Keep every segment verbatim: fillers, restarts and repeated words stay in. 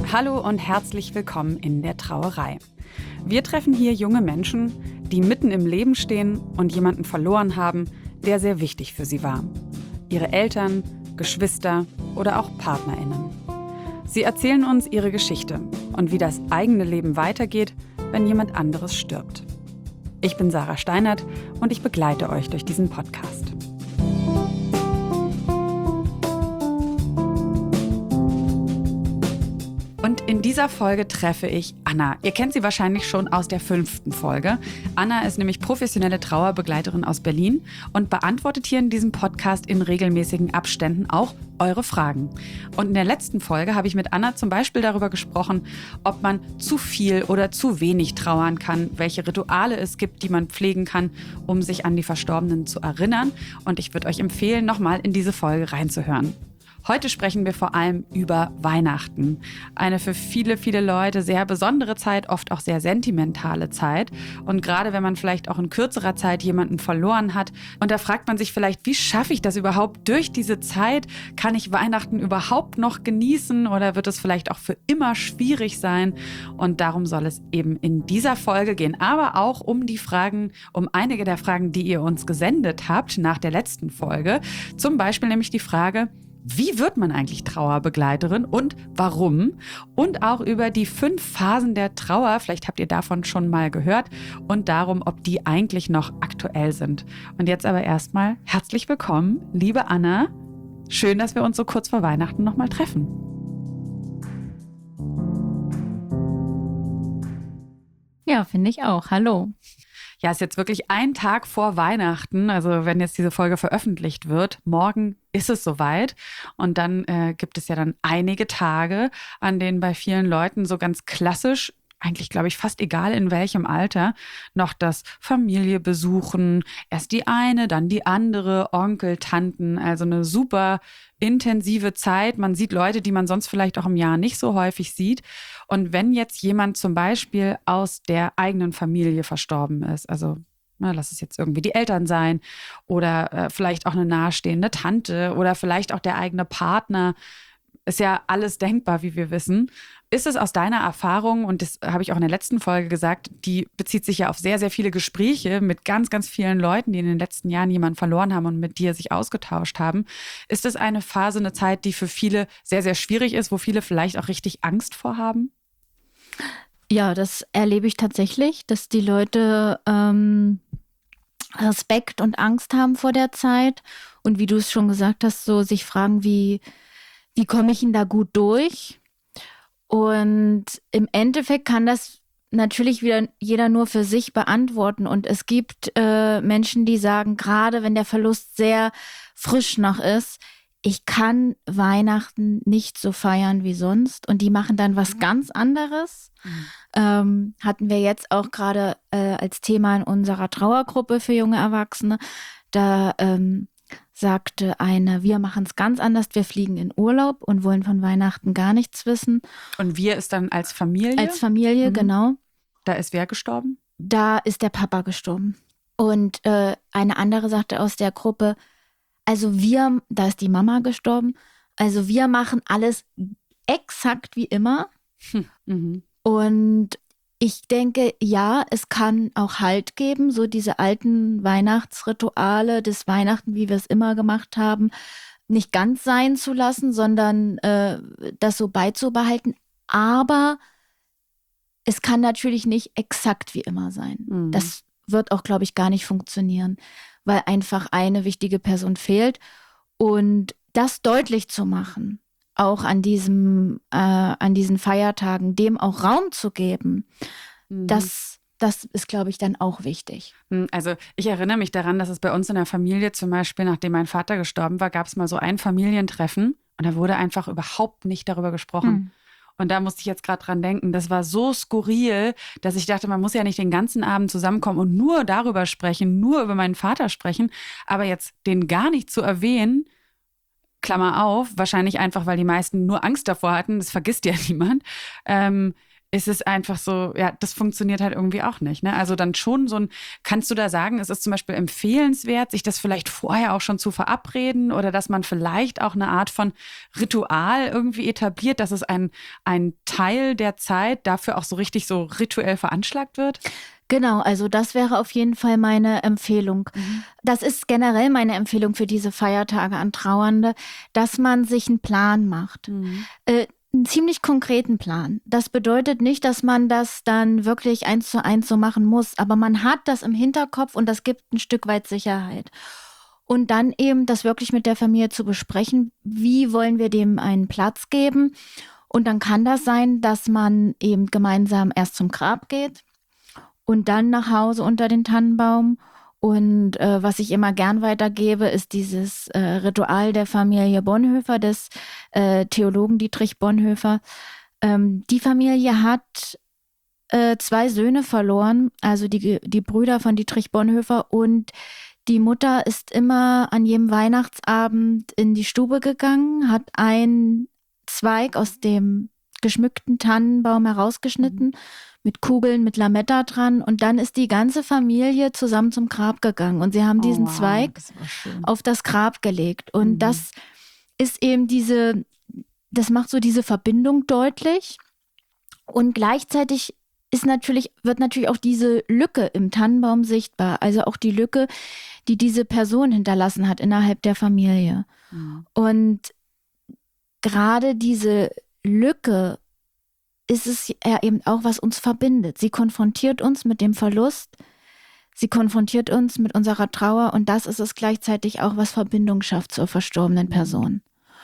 Hallo und herzlich willkommen in der Trauerei. Wir treffen hier junge Menschen, die mitten im Leben stehen und jemanden verloren haben, der sehr wichtig für sie war. Ihre Eltern, Geschwister oder auch PartnerInnen. Sie erzählen uns ihre Geschichte und wie das eigene Leben weitergeht, wenn jemand anderes stirbt. Ich bin Sarah Steinert und ich begleite euch durch diesen Podcast. Und in dieser Folge treffe ich Anna. Ihr kennt sie wahrscheinlich schon aus der fünften Folge. Anna ist nämlich professionelle Trauerbegleiterin aus Berlin und beantwortet hier in diesem Podcast in regelmäßigen Abständen auch eure Fragen. Und in der letzten Folge habe ich mit Anna zum Beispiel darüber gesprochen, ob man zu viel oder zu wenig trauern kann, welche Rituale es gibt, die man pflegen kann, um sich an die Verstorbenen zu erinnern. Und ich würde euch empfehlen, nochmal in diese Folge reinzuhören. Heute sprechen wir vor allem über Weihnachten. Eine für viele, viele Leute sehr besondere Zeit, oft auch sehr sentimentale Zeit. Und gerade wenn man vielleicht auch in kürzerer Zeit jemanden verloren hat. Und da fragt man sich vielleicht, wie schaffe ich das überhaupt durch diese Zeit? Kann ich Weihnachten überhaupt noch genießen oder wird es vielleicht auch für immer schwierig sein? Und darum soll es eben in dieser Folge gehen. Aber auch um die Fragen, um einige der Fragen, die ihr uns gesendet habt nach der letzten Folge. Zum Beispiel nämlich die Frage: Wie wird man eigentlich Trauerbegleiterin und warum? Und auch über die fünf Phasen der Trauer, vielleicht habt ihr davon schon mal gehört, und darum, ob die eigentlich noch aktuell sind. Und jetzt aber erstmal herzlich willkommen, liebe Anna. Schön, dass wir uns so kurz vor Weihnachten nochmal treffen. Ja, finde ich auch. Hallo. Ja, ist jetzt wirklich ein Tag vor Weihnachten, also wenn jetzt diese Folge veröffentlicht wird. Morgen ist es soweit und dann äh, gibt es ja dann einige Tage, an denen bei vielen Leuten so ganz klassisch, eigentlich glaube ich fast egal in welchem Alter, noch das Familie besuchen. Erst die eine, dann die andere, Onkel, Tanten, also eine super intensive Zeit. Man sieht Leute, die man sonst vielleicht auch im Jahr nicht so häufig sieht. Und wenn jetzt jemand zum Beispiel aus der eigenen Familie verstorben ist, also na, lass es jetzt irgendwie die Eltern sein oder äh, vielleicht auch eine nahestehende Tante oder vielleicht auch der eigene Partner, ist ja alles denkbar, wie wir wissen. Ist es aus deiner Erfahrung, und das habe ich auch in der letzten Folge gesagt, die bezieht sich ja auf sehr, sehr viele Gespräche mit ganz, ganz vielen Leuten, die in den letzten Jahren jemanden verloren haben und mit dir sich ausgetauscht haben. Ist es eine Phase, eine Zeit, die für viele sehr, sehr schwierig ist, wo viele vielleicht auch richtig Angst vorhaben? Ja, das erlebe ich tatsächlich, dass die Leute ähm, Respekt und Angst haben vor der Zeit und wie du es schon gesagt hast, so sich fragen, wie, wie komme ich denn da gut durch? Und im Endeffekt kann das natürlich wieder jeder nur für sich beantworten. Und es gibt äh, Menschen, die sagen, gerade wenn der Verlust sehr frisch noch ist, ich kann Weihnachten nicht so feiern wie sonst. Und die machen dann was ganz anderes. Mhm. Ähm, hatten wir jetzt auch gerade äh, als Thema in unserer Trauergruppe für junge Erwachsene. Da ähm, sagte eine, wir machen es ganz anders, wir fliegen in Urlaub und wollen von Weihnachten gar nichts wissen. Und wir ist dann als Familie? Als Familie, mhm. Genau. Da ist wer gestorben? Da ist der Papa gestorben. Und äh, eine andere sagte aus der Gruppe, also wir, da ist die Mama gestorben, also wir machen alles exakt wie immer. Hm. Mhm. Und ich denke, ja, es kann auch Halt geben, so diese alten Weihnachtsrituale des Weihnachten, wie wir es immer gemacht haben, nicht ganz sein zu lassen, sondern äh, das so beizubehalten. Aber es kann natürlich nicht exakt wie immer sein. Mhm. Das wird auch, glaube ich, gar nicht funktionieren, weil einfach eine wichtige Person fehlt. Und das deutlich zu machen, auch an diesem, äh, an diesen Feiertagen, dem auch Raum zu geben, mhm. das, das ist, glaube ich, dann auch wichtig. Also ich erinnere mich daran, dass es bei uns in der Familie zum Beispiel, nachdem mein Vater gestorben war, gab es mal so ein Familientreffen und da wurde einfach überhaupt nicht darüber gesprochen. Mhm. Und da musste ich jetzt gerade dran denken, das war so skurril, dass ich dachte, man muss ja nicht den ganzen Abend zusammenkommen und nur darüber sprechen, nur über meinen Vater sprechen, aber jetzt den gar nicht zu erwähnen, Klammer auf, wahrscheinlich einfach, weil die meisten nur Angst davor hatten, das vergisst ja niemand, ähm, ist es einfach so, ja, das funktioniert halt irgendwie auch nicht. Ne? Also dann schon so ein, kannst du da sagen, ist es zum Beispiel empfehlenswert, sich das vielleicht vorher auch schon zu verabreden oder dass man vielleicht auch eine Art von Ritual irgendwie etabliert, dass es ein, ein Teil der Zeit dafür auch so richtig so rituell veranschlagt wird? Genau, also das wäre auf jeden Fall meine Empfehlung. Mhm. Das ist generell meine Empfehlung für diese Feiertage an Trauernde, dass man sich einen Plan macht. Mhm. Äh, einen ziemlich konkreten Plan. Das bedeutet nicht, dass man das dann wirklich eins zu eins so machen muss, aber man hat das im Hinterkopf und das gibt ein Stück weit Sicherheit. Und dann eben das wirklich mit der Familie zu besprechen, wie wollen wir dem einen Platz geben. Und dann kann das sein, dass man eben gemeinsam erst zum Grab geht und dann nach Hause unter den Tannenbaum. Und äh, was ich immer gern weitergebe, ist dieses äh, Ritual der Familie Bonhoeffer, des äh, Theologen Dietrich Bonhoeffer. Ähm, die Familie hat äh, zwei Söhne verloren, also die, die Brüder von Dietrich Bonhoeffer. Und die Mutter ist immer an jedem Weihnachtsabend in die Stube gegangen, hat einen Zweig aus dem geschmückten Tannenbaum herausgeschnitten, mit Kugeln, mit Lametta dran. Und dann ist die ganze Familie zusammen zum Grab gegangen. Und sie haben diesen Oh, wow, Zweig das war schön. auf das Grab gelegt. Und Mhm. das ist eben diese, das macht so diese Verbindung deutlich. Und gleichzeitig ist natürlich, wird natürlich auch diese Lücke im Tannenbaum sichtbar. Also auch die Lücke, die diese Person hinterlassen hat innerhalb der Familie. Mhm. Und gerade diese Lücke ist es ja eben auch, was uns verbindet. Sie konfrontiert uns mit dem Verlust, sie konfrontiert uns mit unserer Trauer und das ist es gleichzeitig auch, was Verbindung schafft zur verstorbenen Person.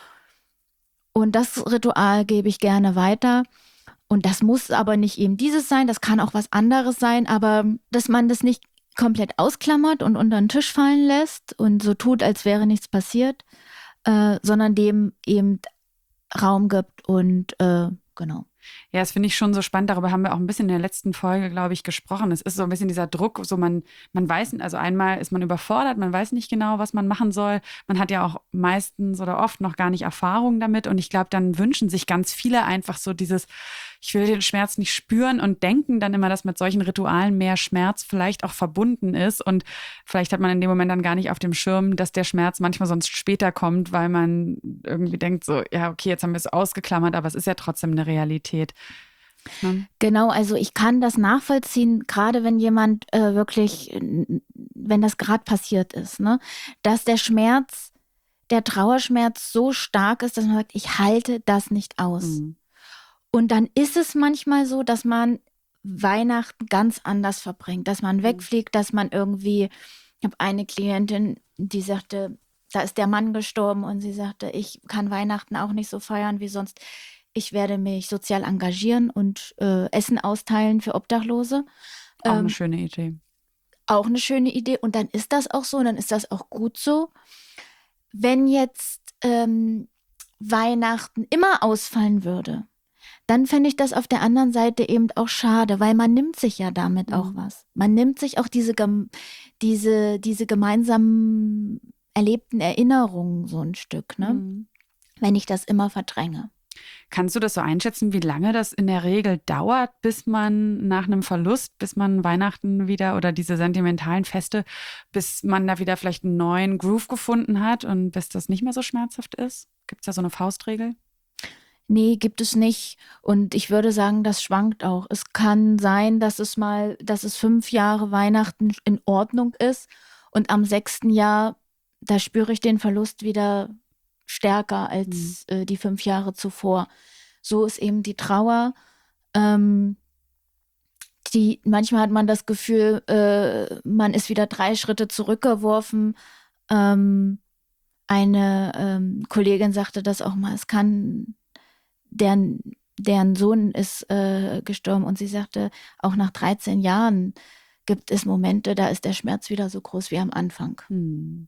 Und das Ritual gebe ich gerne weiter. Und das muss aber nicht eben dieses sein, das kann auch was anderes sein, aber dass man das nicht komplett ausklammert und unter den Tisch fallen lässt und so tut, als wäre nichts passiert, äh, sondern dem eben Raum gibt und äh, genau. Ja, das finde ich schon so spannend. Darüber haben wir auch ein bisschen in der letzten Folge, glaube ich, gesprochen. Es ist so ein bisschen dieser Druck, so man, man weiß, also einmal ist man überfordert, man weiß nicht genau, was man machen soll. Man hat ja auch meistens oder oft noch gar nicht Erfahrung damit. Und ich glaube, dann wünschen sich ganz viele einfach so dieses, ich will den Schmerz nicht spüren und denken dann immer, dass mit solchen Ritualen mehr Schmerz vielleicht auch verbunden ist. Und vielleicht hat man in dem Moment dann gar nicht auf dem Schirm, dass der Schmerz manchmal sonst später kommt, weil man irgendwie denkt so, ja, okay, jetzt haben wir es ausgeklammert, aber es ist ja trotzdem eine Realität. Ne? Genau, also ich kann das nachvollziehen, gerade wenn jemand äh, wirklich, wenn das gerade passiert ist, ne, dass der Schmerz, der Trauerschmerz so stark ist, dass man sagt, ich halte das nicht aus. Mhm. Und dann ist es manchmal so, dass man Weihnachten ganz anders verbringt, dass man wegfliegt, dass man irgendwie, ich habe eine Klientin, die sagte, da ist der Mann gestorben und sie sagte, ich kann Weihnachten auch nicht so feiern wie sonst. Ich werde mich sozial engagieren und äh, Essen austeilen für Obdachlose. Auch Ähm, eine schöne Idee. Auch eine schöne Idee. Und dann ist das auch so, dann ist das auch gut so. Wenn jetzt ähm, Weihnachten immer ausfallen würde, dann fände ich das auf der anderen Seite eben auch schade, weil man nimmt sich ja damit Mhm. auch was. Man nimmt sich auch diese, gem- diese, diese gemeinsam erlebten Erinnerungen so ein Stück, ne? Mhm. Wenn ich das immer verdränge. Kannst du das so einschätzen, wie lange das in der Regel dauert, bis man nach einem Verlust, bis man Weihnachten wieder oder diese sentimentalen Feste, bis man da wieder vielleicht einen neuen Groove gefunden hat und bis das nicht mehr so schmerzhaft ist? Gibt es da so eine Faustregel? Nee, gibt es nicht. Und ich würde sagen, das schwankt auch. Es kann sein, dass es mal, dass es fünf Jahre Weihnachten in Ordnung ist und am sechsten Jahr, da spüre ich den Verlust wieder stärker als äh, die fünf Jahre zuvor. So ist eben die Trauer. Ähm, die, manchmal hat man das Gefühl, äh, man ist wieder drei Schritte zurückgeworfen. Ähm, eine ähm, Kollegin sagte das auch mal, es kann, deren, deren Sohn ist äh, gestorben und sie sagte, auch nach dreizehn Jahren gibt es Momente, da ist der Schmerz wieder so groß wie am Anfang. Hm.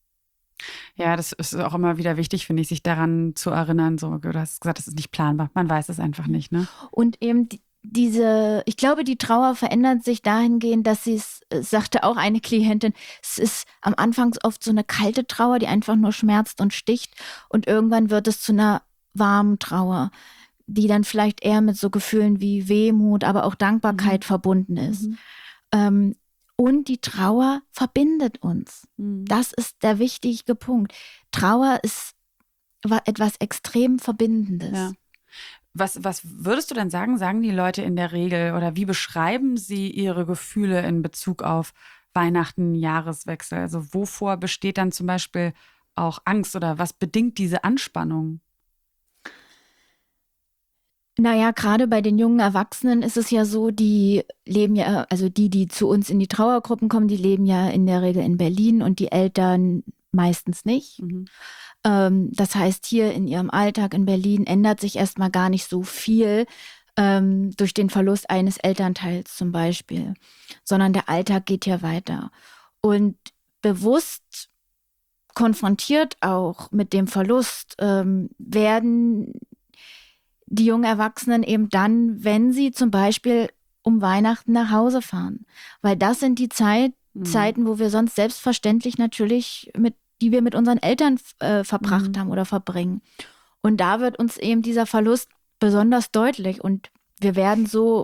Ja, das ist auch immer wieder wichtig, finde ich, sich daran zu erinnern. So, du hast gesagt, das ist nicht planbar. Man weiß es einfach nicht, ne? Und eben die, diese, ich glaube, die Trauer verändert sich dahingehend, dass sie es, äh, sagte auch eine Klientin, es ist am Anfang oft so eine kalte Trauer, die einfach nur schmerzt und sticht und irgendwann wird es zu einer warmen Trauer. die dann vielleicht eher mit so Gefühlen wie Wehmut, aber auch Dankbarkeit mhm. verbunden ist. Mhm. Ähm, und die Trauer verbindet uns. Mhm. Das ist der wichtige Punkt. Trauer ist etwas extrem Verbindendes. Ja. Was, was würdest du denn sagen, sagen die Leute in der Regel oder wie beschreiben sie ihre Gefühle in Bezug auf Weihnachten, Jahreswechsel? Also wovor besteht dann zum Beispiel auch Angst oder was bedingt diese Anspannung? Naja, gerade bei den jungen Erwachsenen ist es ja so, die leben ja, also die, die zu uns in die Trauergruppen kommen, die leben ja in der Regel in Berlin und die Eltern meistens nicht. Mhm. Ähm, das heißt, hier in ihrem Alltag in Berlin ändert sich erstmal gar nicht so viel ähm, durch den Verlust eines Elternteils zum Beispiel, sondern der Alltag geht ja weiter. Und bewusst konfrontiert auch mit dem Verlust ähm, werden die jungen Erwachsenen eben dann, wenn sie zum Beispiel um Weihnachten nach Hause fahren. Weil das sind die Zeit, mhm. Zeiten, wo wir sonst selbstverständlich natürlich, mit, die wir mit unseren Eltern äh, verbracht mhm. haben oder verbringen. Und da wird uns eben dieser Verlust besonders deutlich und wir werden so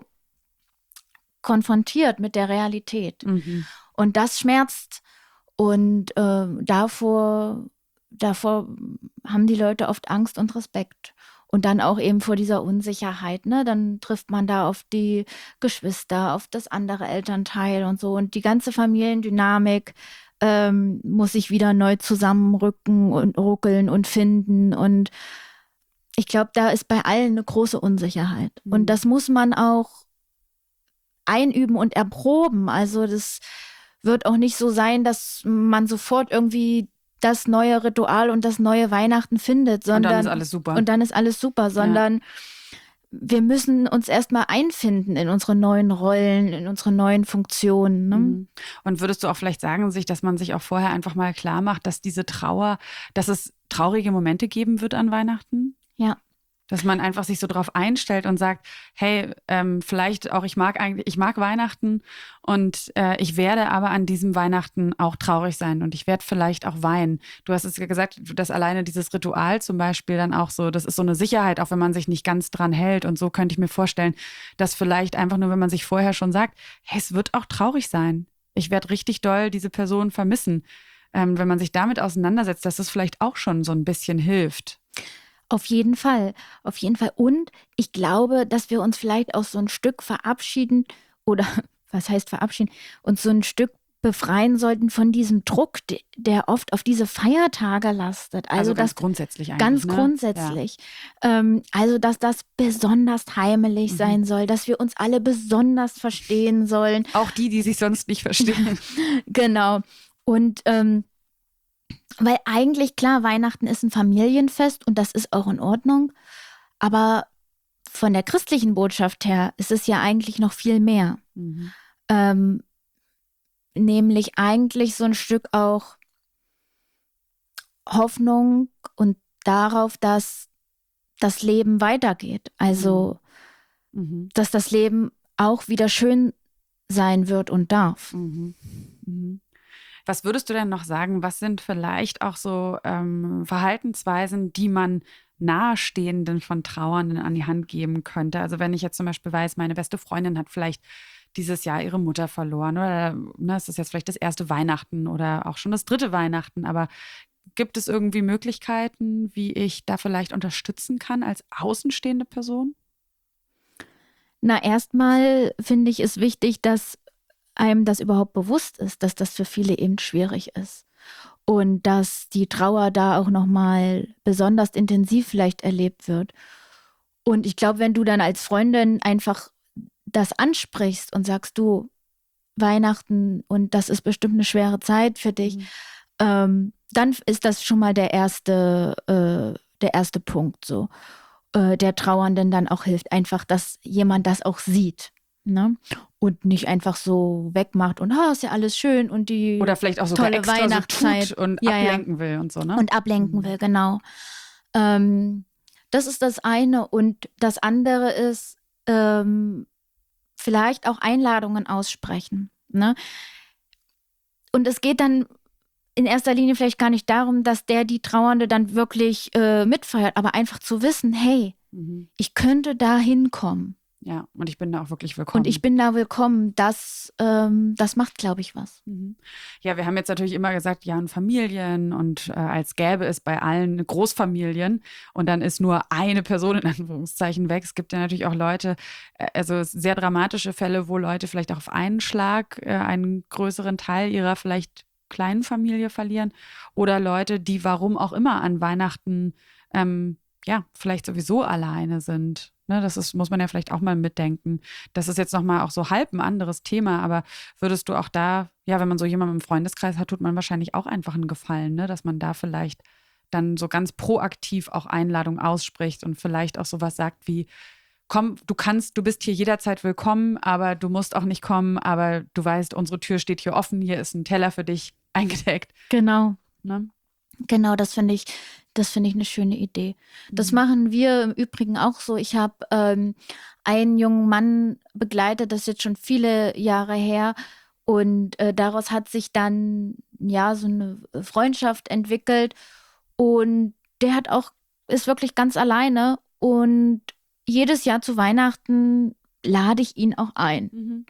konfrontiert mit der Realität. Mhm. Und das schmerzt. Und äh, davor, davor haben die Leute oft Angst und Respekt. Und dann auch eben vor dieser Unsicherheit, ne? Dann trifft man da auf die Geschwister, auf das andere Elternteil und so. Und die ganze Familiendynamik ähm, muss sich wieder neu zusammenrücken und ruckeln und finden. Und ich glaube, da ist bei allen eine große Unsicherheit. Mhm. Und das muss man auch einüben und erproben. Also das wird auch nicht so sein, dass man sofort irgendwie das neue Ritual und das neue Weihnachten findet, sondern und dann ist alles super. Und dann ist alles super, sondern ja. wir müssen uns erstmal einfinden in unsere neuen Rollen, in unsere neuen Funktionen. Ne? Und würdest du auch vielleicht sagen, sich, dass man sich auch vorher einfach mal klar macht, dass diese Trauer, dass es traurige Momente geben wird an Weihnachten? Ja. Dass man einfach sich so drauf einstellt und sagt, hey, ähm, vielleicht auch, ich mag eigentlich, ich mag Weihnachten und äh, ich werde aber an diesem Weihnachten auch traurig sein und ich werde vielleicht auch weinen. Du hast es ja gesagt, dass alleine dieses Ritual zum Beispiel dann auch so, das ist so eine Sicherheit, auch wenn man sich nicht ganz dran hält. Und so könnte ich mir vorstellen, dass vielleicht einfach nur, wenn man sich vorher schon sagt, hey, es wird auch traurig sein. Ich werde richtig doll diese Person vermissen. Ähm, wenn man sich damit auseinandersetzt, dass das vielleicht auch schon so ein bisschen hilft. Auf jeden Fall, auf jeden Fall. Und ich glaube, dass wir uns vielleicht auch so ein Stück verabschieden oder, was heißt verabschieden, uns so ein Stück befreien sollten von diesem Druck, der oft auf diese Feiertage lastet. Also, also ganz das, grundsätzlich eigentlich. Ganz ne? grundsätzlich. Ja. Ähm, also, dass das besonders heimelig mhm. sein soll, dass wir uns alle besonders verstehen sollen. Auch die, die sich sonst nicht verstehen. Genau. Und ähm, weil eigentlich, klar, Weihnachten ist ein Familienfest und das ist auch in Ordnung. Aber von der christlichen Botschaft her ist es ja eigentlich noch viel mehr. Mhm. Ähm, nämlich eigentlich so ein Stück auch Hoffnung und darauf, dass das Leben weitergeht. Also, mhm. dass das Leben auch wieder schön sein wird und darf. Mhm. Mhm. Was würdest du denn noch sagen, was sind vielleicht auch so ähm, Verhaltensweisen, die man Nahestehenden von Trauernden an die Hand geben könnte? Also wenn ich jetzt zum Beispiel weiß, meine beste Freundin hat vielleicht dieses Jahr ihre Mutter verloren oder ne, es ist jetzt vielleicht das erste Weihnachten oder auch schon das dritte Weihnachten, aber gibt es irgendwie Möglichkeiten, wie ich da vielleicht unterstützen kann als außenstehende Person? Na, erstmal finde ich es wichtig, dass einem das überhaupt bewusst ist, dass das für viele eben schwierig ist. Und dass die Trauer da auch nochmal besonders intensiv vielleicht erlebt wird. Und ich glaube, wenn du dann als Freundin einfach das ansprichst und sagst, du, Weihnachten und das ist bestimmt eine schwere Zeit für dich, mhm. ähm, dann ist das schon mal der erste, äh, der erste Punkt, so, äh, der Trauernden dann auch hilft. Einfach, dass jemand das auch sieht. Ne? Und nicht einfach so wegmacht und oh, ist ja alles schön und die oder vielleicht auch sogar tolle extra Weihnachtszeit so tut und ja, ablenken ja. will und so, ne? Und ablenken mhm. will, genau. Ähm, das ist das eine. Und das andere ist ähm, vielleicht auch Einladungen aussprechen. Ne? Und es geht dann in erster Linie vielleicht gar nicht darum, dass der, die Trauernde dann wirklich äh, mitfeiert, aber einfach zu wissen, hey, Mhm. Ich könnte da hinkommen. Ja, und ich bin da auch wirklich willkommen. Und ich bin da willkommen. Das, ähm, das macht, glaube ich, was. Mhm. Ja, wir haben jetzt natürlich immer gesagt, ja, und Familien und äh, als gäbe es bei allen Großfamilien und dann ist nur eine Person in Anführungszeichen weg. Es gibt ja natürlich auch Leute, äh, also sehr dramatische Fälle, wo Leute vielleicht auch auf einen Schlag äh, einen größeren Teil ihrer vielleicht kleinen Familie verlieren oder Leute, die warum auch immer an Weihnachten ähm, ja, vielleicht sowieso alleine sind. Ne, das ist, muss man ja vielleicht auch mal mitdenken. Das ist jetzt nochmal auch so halb ein anderes Thema, aber würdest du auch da, ja, wenn man so jemanden im Freundeskreis hat, tut man wahrscheinlich auch einfach einen Gefallen, ne, dass man da vielleicht dann so ganz proaktiv auch Einladungen ausspricht und vielleicht auch sowas sagt wie, komm, du kannst, du bist hier jederzeit willkommen, aber du musst auch nicht kommen, aber du weißt, unsere Tür steht hier offen, hier ist ein Teller für dich eingedeckt. Genau. Ne? Genau, das finde ich, das finde ich eine schöne Idee. Das Mhm. machen wir im Übrigen auch so. Ich habe ähm, einen jungen Mann begleitet, das ist jetzt schon viele Jahre her. Und äh, daraus hat sich dann ja so eine Freundschaft entwickelt. Und der hat auch, ist wirklich ganz alleine. Und jedes Jahr zu Weihnachten lade ich ihn auch ein. Mhm.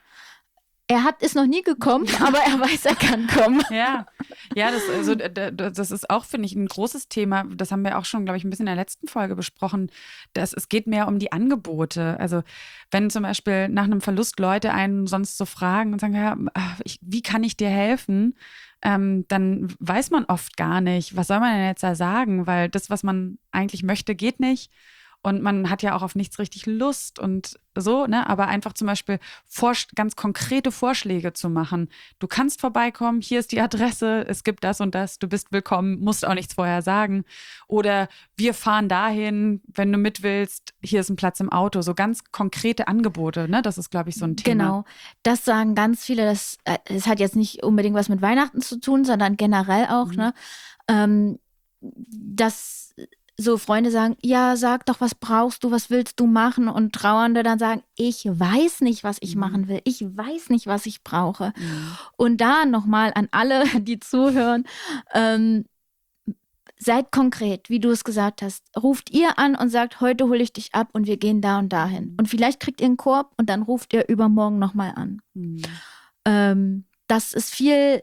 Er hat, ist noch nie gekommen, aber er weiß, er kann kommen. Ja, ja, das, also, d- d- das ist auch, finde ich, ein großes Thema. Das haben wir auch schon, glaube ich, ein bisschen in der letzten Folge besprochen. Dass es geht mehr um die Angebote. Also wenn zum Beispiel nach einem Verlust Leute einen sonst so fragen und sagen, ja, ich, wie kann ich dir helfen? Ähm, dann weiß man oft gar nicht, was soll man denn jetzt da sagen? Weil das, was man eigentlich möchte, geht nicht. Und man hat ja auch auf nichts richtig Lust und so, ne? Aber einfach zum Beispiel Vorsch- ganz konkrete Vorschläge zu machen. Du kannst vorbeikommen, hier ist die Adresse, es gibt das und das, du bist willkommen, musst auch nichts vorher sagen. Oder wir fahren dahin, wenn du mit willst, hier ist ein Platz im Auto. So ganz konkrete Angebote, ne? Das ist, glaube ich, so ein Thema. Genau, das sagen ganz viele. Das, äh, das hat jetzt nicht unbedingt was mit Weihnachten zu tun, sondern generell auch, Mhm. ne? Ähm, dass so Freunde sagen, ja, sag doch, was brauchst du, was willst du machen? Und Trauernde dann sagen, ich weiß nicht, was ich Mhm. machen will. Ich weiß nicht, was ich brauche. Mhm. Und da nochmal an alle, die zuhören, ähm, seid konkret, wie du es gesagt hast. Ruft ihr an und sagt, heute hole ich dich ab und wir gehen da und dahin. Und vielleicht kriegt ihr einen Korb und dann ruft ihr übermorgen nochmal an. Mhm. Ähm, das ist viel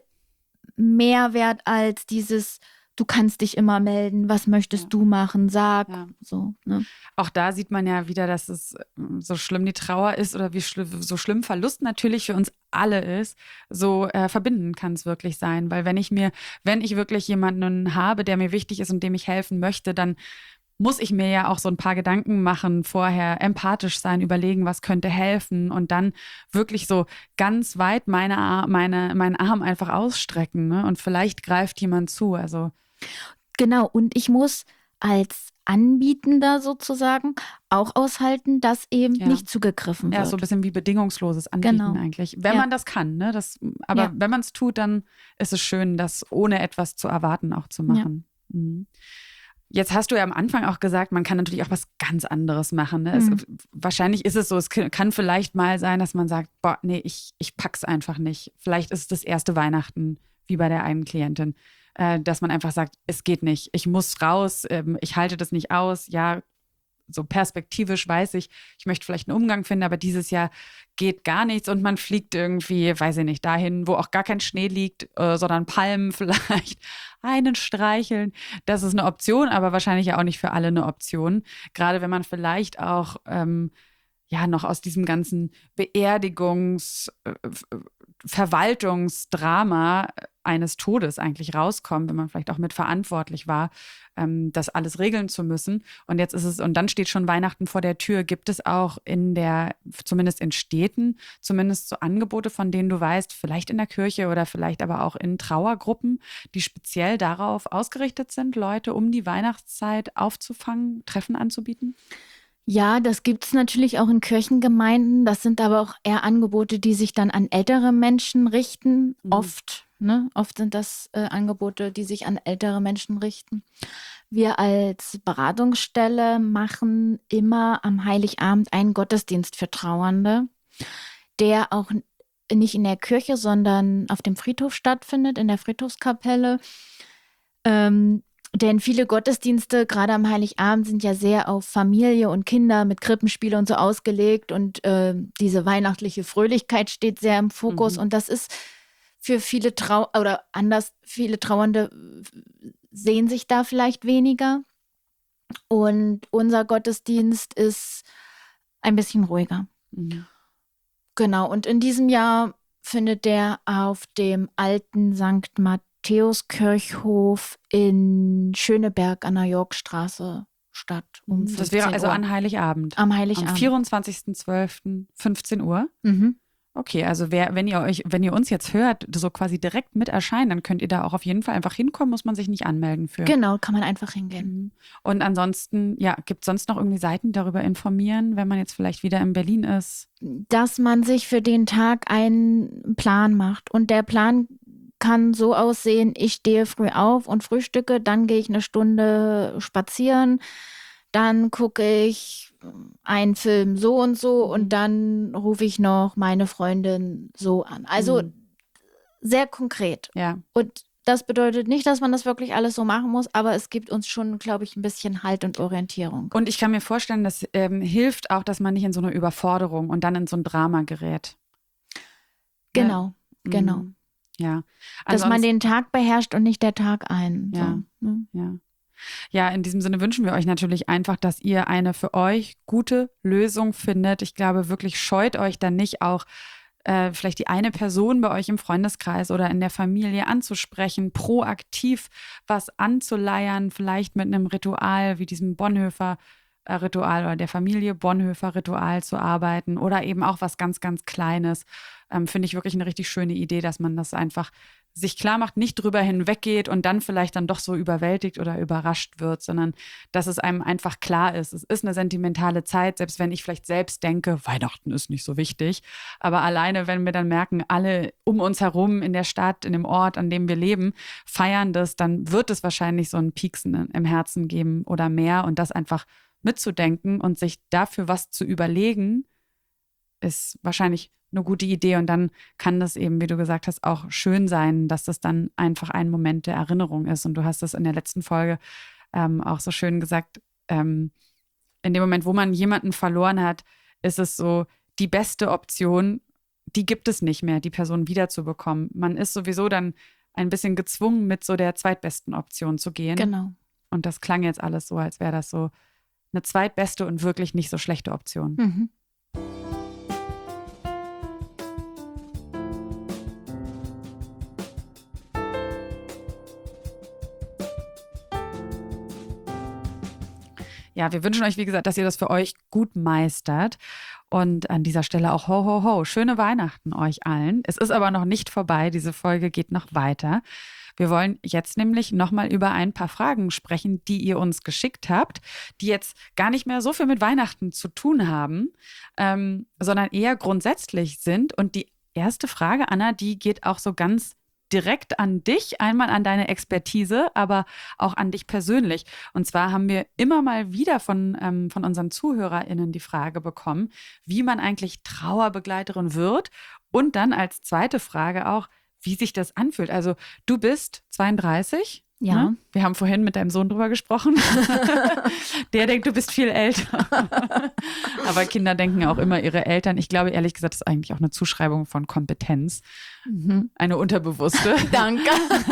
mehr wert als dieses, du kannst dich immer melden, was möchtest Ja. du machen, sag, Ja. so. Ne? Auch da sieht man ja wieder, dass es ähm, so schlimm die Trauer ist oder wie schli so schlimm Verlust natürlich für uns alle ist, so äh, verbinden kann es wirklich sein. Weil wenn ich mir, wenn ich wirklich jemanden habe, der mir wichtig ist und dem ich helfen möchte, dann muss ich mir ja auch so ein paar Gedanken machen, vorher empathisch sein, überlegen, was könnte helfen und dann wirklich so ganz weit meine, Ar- meine, meinen Arm einfach ausstrecken, ne? Und vielleicht greift jemand zu. Also Genau, und ich muss als Anbietender sozusagen auch aushalten, dass eben Ja. nicht zugegriffen ja, wird. so ein bisschen wie bedingungsloses Anbieten Genau. eigentlich. Wenn Ja. man das kann, ne? Das, aber Ja. wenn man es tut, dann ist es schön, das ohne etwas zu erwarten auch zu machen. Mhm. Jetzt hast du ja am Anfang auch gesagt, man kann natürlich auch was ganz anderes machen. Ne? Mhm. Es, wahrscheinlich ist es so, es kann vielleicht mal sein, dass man sagt, boah, nee, ich, ich pack's einfach nicht. Vielleicht ist es das erste Weihnachten, wie bei der einen Klientin, äh, dass man einfach sagt, es geht nicht, ich muss raus, ähm, ich halte das nicht aus. Ja, so perspektivisch weiß ich, ich möchte vielleicht einen Umgang finden, aber dieses Jahr geht gar nichts und man fliegt irgendwie, weiß ich nicht, dahin, wo auch gar kein Schnee liegt, äh, sondern Palmen vielleicht, einen streicheln. Das ist eine Option, aber wahrscheinlich ja auch nicht für alle eine Option. Gerade wenn man vielleicht auch ähm, ja noch aus diesem ganzen Beerdigungs-, äh, Verwaltungsdrama eines Todes eigentlich rauskommt, wenn man vielleicht auch mit verantwortlich war, ähm, das alles regeln zu müssen. Und jetzt ist es, und dann steht schon Weihnachten vor der Tür. Gibt es auch in der, zumindest in Städten, zumindest so Angebote, von denen du weißt, vielleicht in der Kirche oder vielleicht aber auch in Trauergruppen, die speziell darauf ausgerichtet sind, Leute um die Weihnachtszeit aufzufangen, Treffen anzubieten? Ja, das gibt es natürlich auch in Kirchengemeinden. Das sind aber auch eher Angebote, die sich dann an ältere Menschen richten. Mhm. Oft, ne? Oft sind das äh, Angebote, die sich an ältere Menschen richten. Wir als Beratungsstelle machen immer am Heiligabend einen Gottesdienst für Trauernde, der auch n- nicht in der Kirche, sondern auf dem Friedhof stattfindet, in der Friedhofskapelle. Ähm, Denn viele Gottesdienste, gerade am Heiligabend, sind ja sehr auf Familie und Kinder mit Krippenspiele und so ausgelegt. Und äh, diese weihnachtliche Fröhlichkeit steht sehr im Fokus. Mhm. Und das ist für viele Trau oder anders, viele Trauernde sehen sich da vielleicht weniger. Und unser Gottesdienst ist ein bisschen ruhiger. Mhm. Genau. Und in diesem Jahr findet der auf dem alten Sankt Matthäuskirchhof in Schöneberg an der Yorkstraße statt. Um Das wäre also Uhr. an Heiligabend. Am Heiligabend. Am vierundzwanzigsten zwölften fünfzehn Uhr. Mhm. Okay, also wer, wenn ihr euch, wenn ihr uns jetzt hört, so quasi direkt mit erscheinen, dann könnt ihr da auch auf jeden Fall einfach hinkommen, muss man sich nicht anmelden für. Genau, kann man einfach hingehen. Mhm. Und ansonsten, ja, gibt es sonst noch irgendwie Seiten, die darüber informieren, wenn man jetzt vielleicht wieder in Berlin ist? Dass man sich für den Tag einen Plan macht. Und der Plan kann so aussehen, ich stehe früh auf und frühstücke, dann gehe ich eine Stunde spazieren, dann gucke ich einen Film so und so und dann rufe ich noch meine Freundin so an. Also Mhm. sehr konkret. Ja. Und das bedeutet nicht, dass man das wirklich alles so machen muss, aber es gibt uns schon, glaube ich, ein bisschen Halt und Orientierung. Und ich kann mir vorstellen, das ähm, hilft auch, dass man nicht in so eine Überforderung und dann in so ein Drama gerät. Genau, Ja? genau. Mhm. Ja. Dass man Ansonsten- den Tag beherrscht und nicht der Tag einen. Ja. So, ne? Ja. Ja, in diesem Sinne wünschen wir euch natürlich einfach, dass ihr eine für euch gute Lösung findet. Ich glaube wirklich, scheut euch dann nicht auch äh, vielleicht die eine Person bei euch im Freundeskreis oder in der Familie anzusprechen, proaktiv was anzuleiern, vielleicht mit einem Ritual wie diesem Bonhoeffer-Ritual oder der Familie Bonhoeffer-Ritual zu arbeiten oder eben auch was ganz, ganz Kleines. Ähm, finde ich wirklich eine richtig schöne Idee, dass man das einfach sich klar macht, nicht drüber hinweggeht und dann vielleicht dann doch so überwältigt oder überrascht wird, sondern dass es einem einfach klar ist. Es ist eine sentimentale Zeit, selbst wenn ich vielleicht selbst denke, Weihnachten ist nicht so wichtig. Aber alleine, wenn wir dann merken, alle um uns herum in der Stadt, in dem Ort, an dem wir leben, feiern das, dann wird es wahrscheinlich so ein Pieksen im Herzen geben oder mehr. Und das einfach mitzudenken und sich dafür was zu überlegen, ist wahrscheinlich eine gute Idee. Und dann kann das eben, wie du gesagt hast, auch schön sein, dass das dann einfach ein Moment der Erinnerung ist. Und du hast das in der letzten Folge ähm, auch so schön gesagt, ähm, in dem Moment, wo man jemanden verloren hat, ist es so, die beste Option, die gibt es nicht mehr, die Person wiederzubekommen. Man ist sowieso dann ein bisschen gezwungen, mit so der zweitbesten Option zu gehen. Genau. Und das klang jetzt alles so, als wäre das so eine zweitbeste und wirklich nicht so schlechte Option. Mhm. Ja, wir wünschen euch, wie gesagt, dass ihr das für euch gut meistert. Und an dieser Stelle auch ho, ho, ho. Schöne Weihnachten euch allen. Es ist aber noch nicht vorbei. Diese Folge geht noch weiter. Wir wollen jetzt nämlich nochmal über ein paar Fragen sprechen, die ihr uns geschickt habt, die jetzt gar nicht mehr so viel mit Weihnachten zu tun haben, ähm, sondern eher grundsätzlich sind. Und die erste Frage, Anna, die geht auch so ganz direkt an dich, einmal an deine Expertise, aber auch an dich persönlich. Und zwar haben wir immer mal wieder von, ähm, von unseren ZuhörerInnen die Frage bekommen, wie man eigentlich Trauerbegleiterin wird. Und dann als zweite Frage auch, wie sich das anfühlt. Also du bist zweiunddreißig. Ja. Ne? Wir haben vorhin mit deinem Sohn drüber gesprochen. Der denkt, du bist viel älter. Aber Kinder denken auch immer ihre Eltern. Ich glaube, ehrlich gesagt, das ist eigentlich auch eine Zuschreibung von Kompetenz. Mhm. Eine unterbewusste. Danke.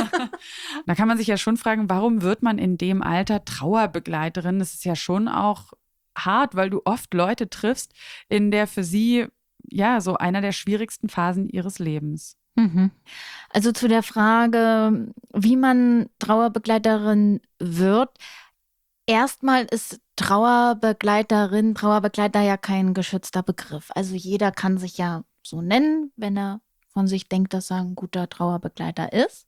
Da kann man sich ja schon fragen, warum wird man in dem Alter Trauerbegleiterin? Das ist ja schon auch hart, weil du oft Leute triffst, in der für sie ja so einer der schwierigsten Phasen ihres Lebens. Mhm. Also zu der Frage, wie man Trauerbegleiterin wird. Erstmal ist Trauerbegleiterin, Trauerbegleiter ja kein geschützter Begriff. Also jeder kann sich ja so nennen, wenn er von sich denkt, dass er ein guter Trauerbegleiter ist.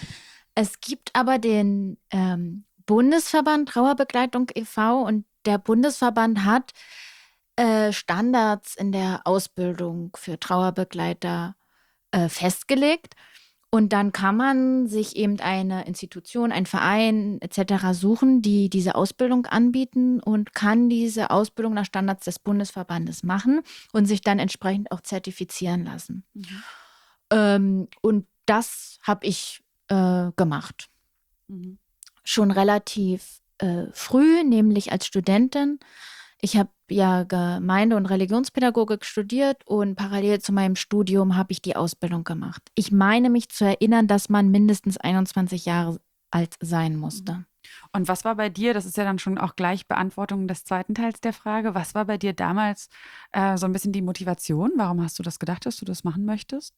Es gibt aber den ähm, Bundesverband Trauerbegleitung e V und der Bundesverband hat äh, Standards in der Ausbildung für Trauerbegleiter festgelegt und dann kann man sich eben eine Institution, einen Verein et cetera suchen, die diese Ausbildung anbieten und kann diese Ausbildung nach Standards des Bundesverbandes machen und sich dann entsprechend auch zertifizieren lassen. Mhm. Ähm, und das habe ich äh, gemacht. Mhm. schon relativ äh, früh, nämlich als Studentin. Ich habe ja Gemeinde- und Religionspädagogik studiert und parallel zu meinem Studium habe ich die Ausbildung gemacht. Ich meine mich zu erinnern, dass man mindestens einundzwanzig Jahre alt sein musste. Und was war bei dir, das ist ja dann schon auch gleich Beantwortung des zweiten Teils der Frage, was war bei dir damals äh, so ein bisschen die Motivation? Warum hast du das gedacht, dass du das machen möchtest?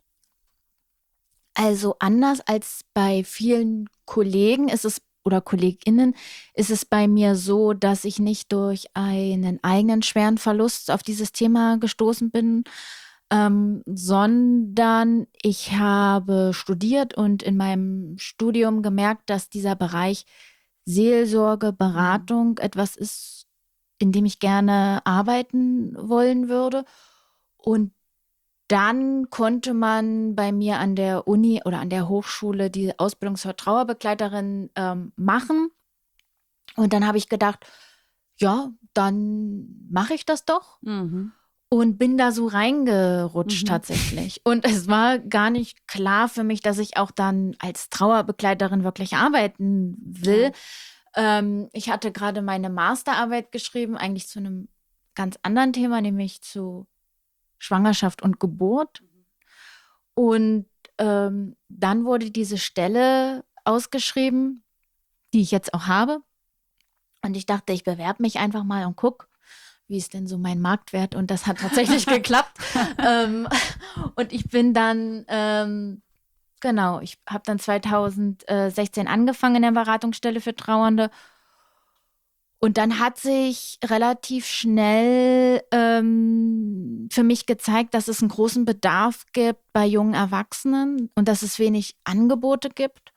Also anders als bei vielen Kollegen ist es oder KollegInnen ist es bei mir so, dass ich nicht durch einen eigenen schweren Verlust auf dieses Thema gestoßen bin, ähm, sondern ich habe studiert und in meinem Studium gemerkt, dass dieser Bereich Seelsorge, Beratung mhm. etwas ist, in dem ich gerne arbeiten wollen würde. Und dann konnte man bei mir an der Uni oder an der Hochschule die Ausbildung zur Trauerbegleiterin ähm, machen. Und dann habe ich gedacht, ja, dann mache ich das doch. Mhm. Und bin da so reingerutscht mhm. tatsächlich. Und es war gar nicht klar für mich, dass ich auch dann als Trauerbegleiterin wirklich arbeiten will. Ja. Ähm, ich hatte gerade meine Masterarbeit geschrieben, eigentlich zu einem ganz anderen Thema, nämlich zu Schwangerschaft und Geburt. Und ähm, dann wurde diese Stelle ausgeschrieben, die ich jetzt auch habe. Und ich dachte, ich bewerbe mich einfach mal und gucke, wie ist denn so mein Marktwert? Und das hat tatsächlich geklappt. ähm, und ich bin dann, ähm, genau, ich habe dann zweitausendsechzehn angefangen in der Beratungsstelle für Trauernde. Und dann hat sich relativ schnell ähm, für mich gezeigt, dass es einen großen Bedarf gibt bei jungen Erwachsenen und dass es wenig Angebote gibt.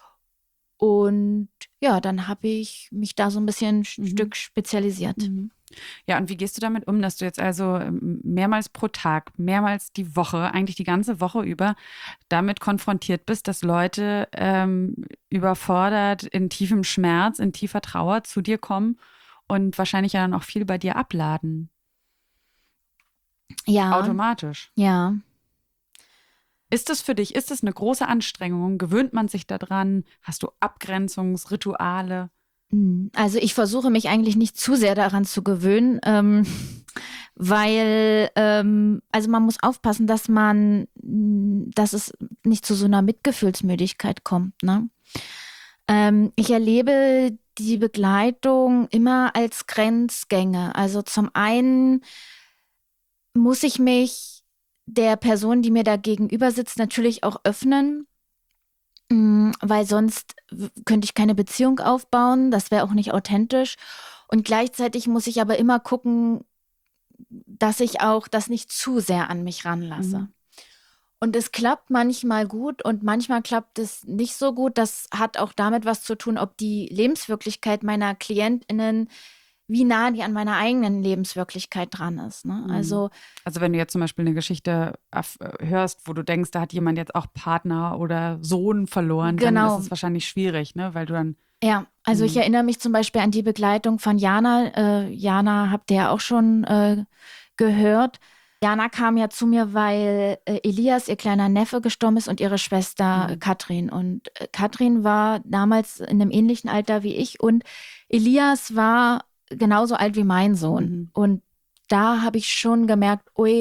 Und ja, dann habe ich mich da so ein bisschen ein mhm. Stück spezialisiert. Mhm. Ja, und wie gehst du damit um, dass du jetzt also mehrmals pro Tag, mehrmals die Woche, eigentlich die ganze Woche über damit konfrontiert bist, dass Leute ähm, überfordert, in tiefem Schmerz, in tiefer Trauer zu dir kommen und wahrscheinlich ja dann auch viel bei dir abladen? Ja. Automatisch. Ja. Ist das für dich, ist das eine große Anstrengung? Gewöhnt man sich daran? Hast du Abgrenzungsrituale? Also ich versuche mich eigentlich nicht zu sehr daran zu gewöhnen, ähm, weil, ähm, also man muss aufpassen, dass man, dass es nicht zu so einer Mitgefühlsmüdigkeit kommt, ne? Ähm, ich erlebe die Begleitung immer als Grenzgänge. Also zum einen muss ich mich der Person, die mir da gegenüber sitzt, natürlich auch öffnen, weil sonst könnte ich keine Beziehung aufbauen, das wäre auch nicht authentisch. Und gleichzeitig muss ich aber immer gucken, dass ich auch das nicht zu sehr an mich ranlasse. Mhm. Und es klappt manchmal gut und manchmal klappt es nicht so gut. Das hat auch damit was zu tun, ob die Lebenswirklichkeit meiner KlientInnen, wie nah die an meiner eigenen Lebenswirklichkeit dran ist. Ne? Mhm. Also, also wenn du jetzt zum Beispiel eine Geschichte hörst, wo du denkst, da hat jemand jetzt auch Partner oder Sohn verloren, genau. Dann ist es wahrscheinlich schwierig, ne? Weil du dann Ja, also mhm. ich erinnere mich zum Beispiel an die Begleitung von Jana. Äh, Jana habt ihr ja auch schon äh, gehört. Jana kam ja zu mir, weil äh, Elias, ihr kleiner Neffe, gestorben ist und ihre Schwester mhm. Katrin. Und äh, Katrin war damals in einem ähnlichen Alter wie ich und Elias war genauso alt wie mein Sohn. Mhm. Und da habe ich schon gemerkt, ui,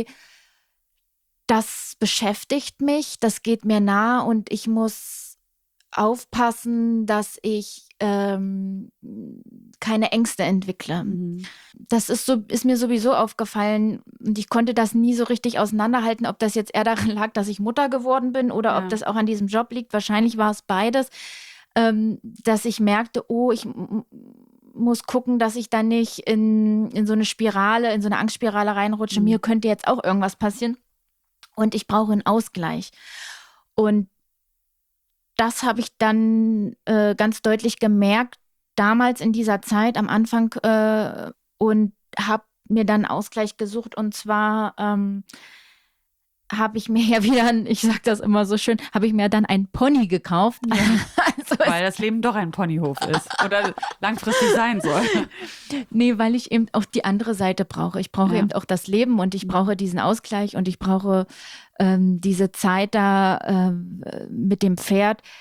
das beschäftigt mich, das geht mir nah und ich muss aufpassen, dass ich ähm, keine Ängste entwickle. Mhm. Das ist, so, ist mir sowieso aufgefallen und ich konnte das nie so richtig auseinanderhalten, ob das jetzt eher daran lag, dass ich Mutter geworden bin oder ja. ob das auch an diesem Job liegt. Wahrscheinlich war es beides, ähm, dass ich merkte, oh, ich m- muss gucken, dass ich da nicht in, in so eine Spirale, in so eine Angstspirale reinrutsche. Mhm. Mir könnte jetzt auch irgendwas passieren und ich brauche einen Ausgleich. Und das habe ich dann äh, ganz deutlich gemerkt, damals in dieser Zeit am Anfang äh, und habe mir dann einen Ausgleich gesucht und zwar ähm, habe ich mir ja wieder, ich sag das immer so schön, habe ich mir dann einen Pony gekauft. Ja. Also weil das Leben doch ein Ponyhof ist oder langfristig sein soll. Nee, weil ich eben auch die andere Seite brauche. Ich brauche ja. eben auch das Leben und ich brauche diesen Ausgleich und ich brauche ähm, diese Zeit da ähm, mit dem Pferd.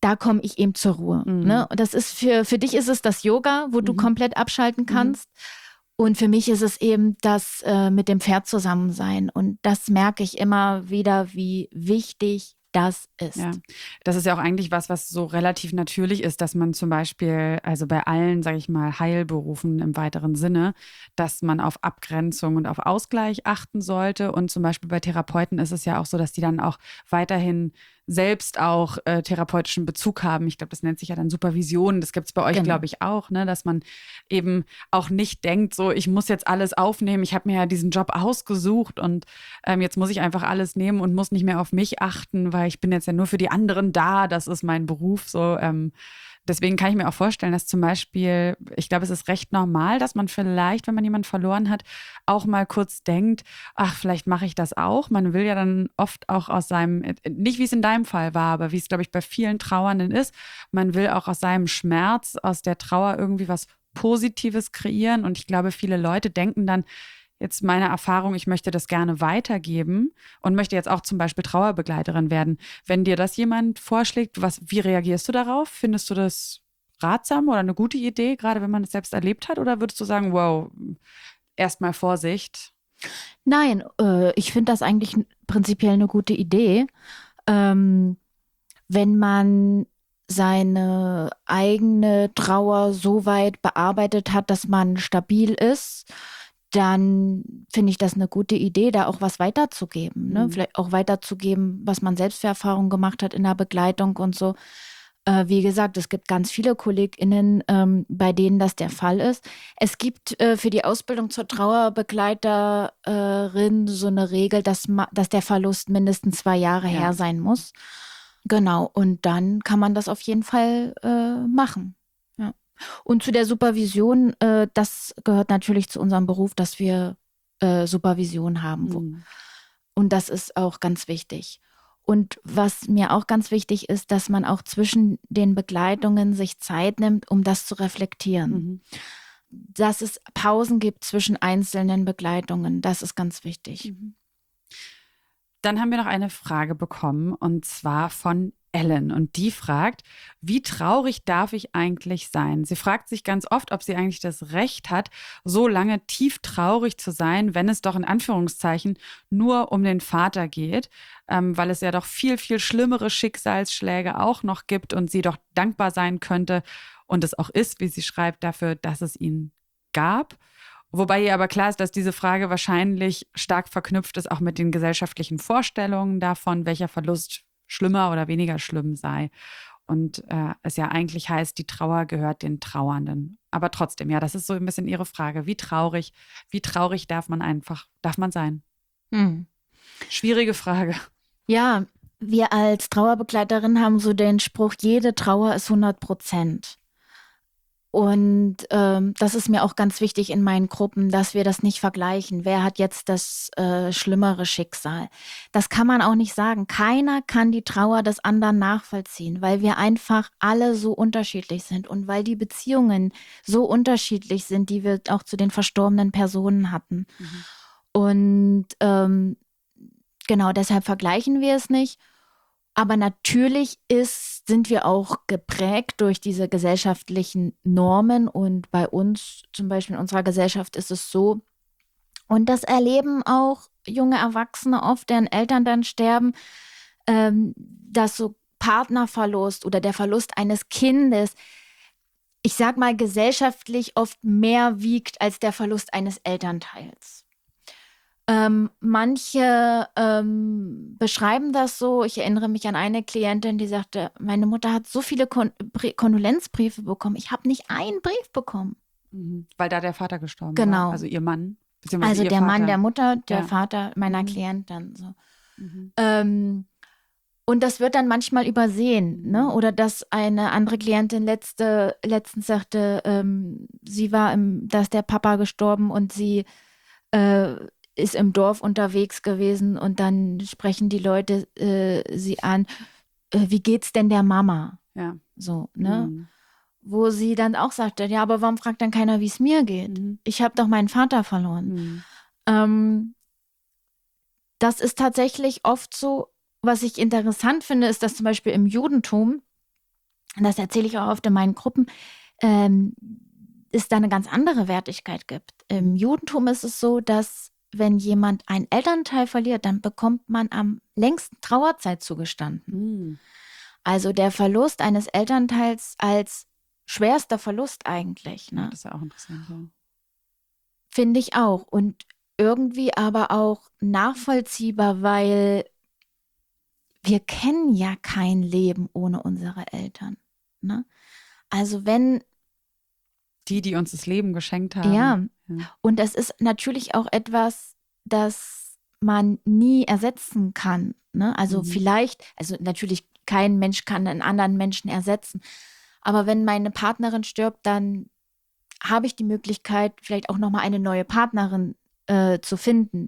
da komme ich eben zur Ruhe. Mhm. Ne? Und das ist für, für dich ist es das Yoga, wo du Mhm. komplett abschalten kannst. Mhm. Und für mich ist es eben das äh, mit dem Pferd zusammen sein. Und das merke ich immer wieder, wie wichtig das ist. Ja, das ist ja auch eigentlich was, was so relativ natürlich ist, dass man zum Beispiel, also bei allen, sage ich mal, Heilberufen im weiteren Sinne, dass man auf Abgrenzung und auf Ausgleich achten sollte. Und zum Beispiel bei Therapeuten ist es ja auch so, dass die dann auch weiterhin selbst auch äh, therapeutischen Bezug haben. Ich glaube, das nennt sich ja dann Supervision. Das gibt es bei euch, Genau. glaube ich, auch, ne? Dass man eben auch nicht denkt, so, ich muss jetzt alles aufnehmen. Ich habe mir ja diesen Job ausgesucht und ähm, jetzt muss ich einfach alles nehmen und muss nicht mehr auf mich achten, weil ich bin jetzt ja nur für die anderen da. Das ist mein Beruf. So, ähm, deswegen kann ich mir auch vorstellen, dass zum Beispiel, ich glaube, es ist recht normal, dass man vielleicht, wenn man jemanden verloren hat, auch mal kurz denkt, ach, vielleicht mache ich das auch. Man will ja dann oft auch aus seinem, nicht wie es in deinem Fall war, aber wie es, glaube ich, bei vielen Trauernden ist, man will auch aus seinem Schmerz, aus der Trauer irgendwie was Positives kreieren. Und ich glaube, viele Leute denken dann, jetzt meine Erfahrung, ich möchte das gerne weitergeben und möchte jetzt auch zum Beispiel Trauerbegleiterin werden. Wenn dir das jemand vorschlägt, was, wie reagierst du darauf? Findest du das ratsam oder eine gute Idee, gerade wenn man es selbst erlebt hat? Oder würdest du sagen, wow, erstmal Vorsicht? Nein, äh, ich finde das eigentlich prinzipiell eine gute Idee. Ähm, wenn man seine eigene Trauer so weit bearbeitet hat, dass man stabil ist, dann finde ich das eine gute Idee, da auch was weiterzugeben. Ne? Mhm. Vielleicht auch weiterzugeben, was man selbst für Erfahrungen gemacht hat in der Begleitung und so. Äh, wie gesagt, es gibt ganz viele KollegInnen, ähm, bei denen das der Fall ist. Es gibt äh, für die Ausbildung zur Trauerbegleiterin so eine Regel, dass, ma- dass der Verlust mindestens zwei Jahre Ja. her sein muss. Genau, und dann kann man das auf jeden Fall äh, machen. Ja. Und zu der Supervision, äh, das gehört natürlich zu unserem Beruf, dass wir äh, Supervision haben. Wo- Mhm. Und das ist auch ganz wichtig. Und was mir auch ganz wichtig ist, dass man auch zwischen den Begleitungen sich Zeit nimmt, um das zu reflektieren. Mhm. Dass es Pausen gibt zwischen einzelnen Begleitungen, das ist ganz wichtig. Mhm. Dann haben wir noch eine Frage bekommen und zwar von Ellen. Und die fragt, wie traurig darf ich eigentlich sein? Sie fragt sich ganz oft, ob sie eigentlich das Recht hat, so lange tief traurig zu sein, wenn es doch in Anführungszeichen nur um den Vater geht, ähm, weil es ja doch viel, viel schlimmere Schicksalsschläge auch noch gibt und sie doch dankbar sein könnte und es auch ist, wie sie schreibt, dafür, dass es ihn gab. Wobei ihr aber klar ist, dass diese Frage wahrscheinlich stark verknüpft ist auch mit den gesellschaftlichen Vorstellungen davon, welcher Verlust schlimmer oder weniger schlimm sei. Und äh, es ja eigentlich heißt, die Trauer gehört den Trauernden. Aber trotzdem, ja, das ist so ein bisschen ihre Frage. Wie traurig, wie traurig darf man einfach, darf man sein? Hm. Schwierige Frage. Ja, wir als Trauerbegleiterin haben so den Spruch, jede Trauer ist hundert Prozent. Und ähm, das ist mir auch ganz wichtig in meinen Gruppen, dass wir das nicht vergleichen. Wer hat jetzt das äh, schlimmere Schicksal? Das kann man auch nicht sagen. Keiner kann die Trauer des anderen nachvollziehen, weil wir einfach alle so unterschiedlich sind und weil die Beziehungen so unterschiedlich sind, die wir auch zu den verstorbenen Personen hatten. Mhm. Und ähm, genau deshalb vergleichen wir es nicht. Aber natürlich ist, sind wir auch geprägt durch diese gesellschaftlichen Normen und bei uns, zum Beispiel in unserer Gesellschaft, ist es so, und das erleben auch junge Erwachsene oft, deren Eltern dann sterben, ähm, dass so Partnerverlust oder der Verlust eines Kindes, ich sag mal, gesellschaftlich oft mehr wiegt als der Verlust eines Elternteils. Ähm, manche ähm, beschreiben das so. Ich erinnere mich an eine Klientin, die sagte, meine Mutter hat so viele Kon- Br- Kondolenzbriefe bekommen. Ich habe nicht einen Brief bekommen. Mhm. Weil da der Vater gestorben Genau. war, also ihr Mann. beziehungsweise Also ihr der Vater. Mann der Mutter, der Ja. Vater meiner Mhm. Klientin. So. Mhm. Ähm, und das wird dann manchmal übersehen. Mhm. Ne? Oder dass eine andere Klientin letzte, letztens sagte, ähm, sie war im, da ist der Papa gestorben und sie äh, ist im Dorf unterwegs gewesen und dann sprechen die Leute äh, sie an, äh, wie geht's denn der Mama? Ja. So, ne? Mhm. Wo sie dann auch sagte, ja, aber warum fragt dann keiner, wie es mir geht? Mhm. Ich habe doch meinen Vater verloren. Mhm. Ähm, das ist tatsächlich oft so. Was ich interessant finde, ist, dass zum Beispiel im Judentum und das erzähle ich auch oft in meinen Gruppen, ähm, es da eine ganz andere Wertigkeit gibt. Im Judentum ist es so, dass wenn jemand einen Elternteil verliert, dann bekommt man am längsten Trauerzeit zugestanden. Mhm. Also der Verlust eines Elternteils als schwerster Verlust eigentlich. Ne? Das ist ja auch interessant. Ja. Finde ich auch. Und irgendwie aber auch nachvollziehbar, weil wir kennen ja kein Leben ohne unsere Eltern. Ne? Also wenn Die, die uns das Leben geschenkt haben. Ja, Ja. und das ist natürlich auch etwas, das man nie ersetzen kann. Ne? Also Mhm. vielleicht, also natürlich kein Mensch kann einen anderen Menschen ersetzen. Aber wenn meine Partnerin stirbt, dann habe ich die Möglichkeit, vielleicht auch nochmal eine neue Partnerin äh, zu finden.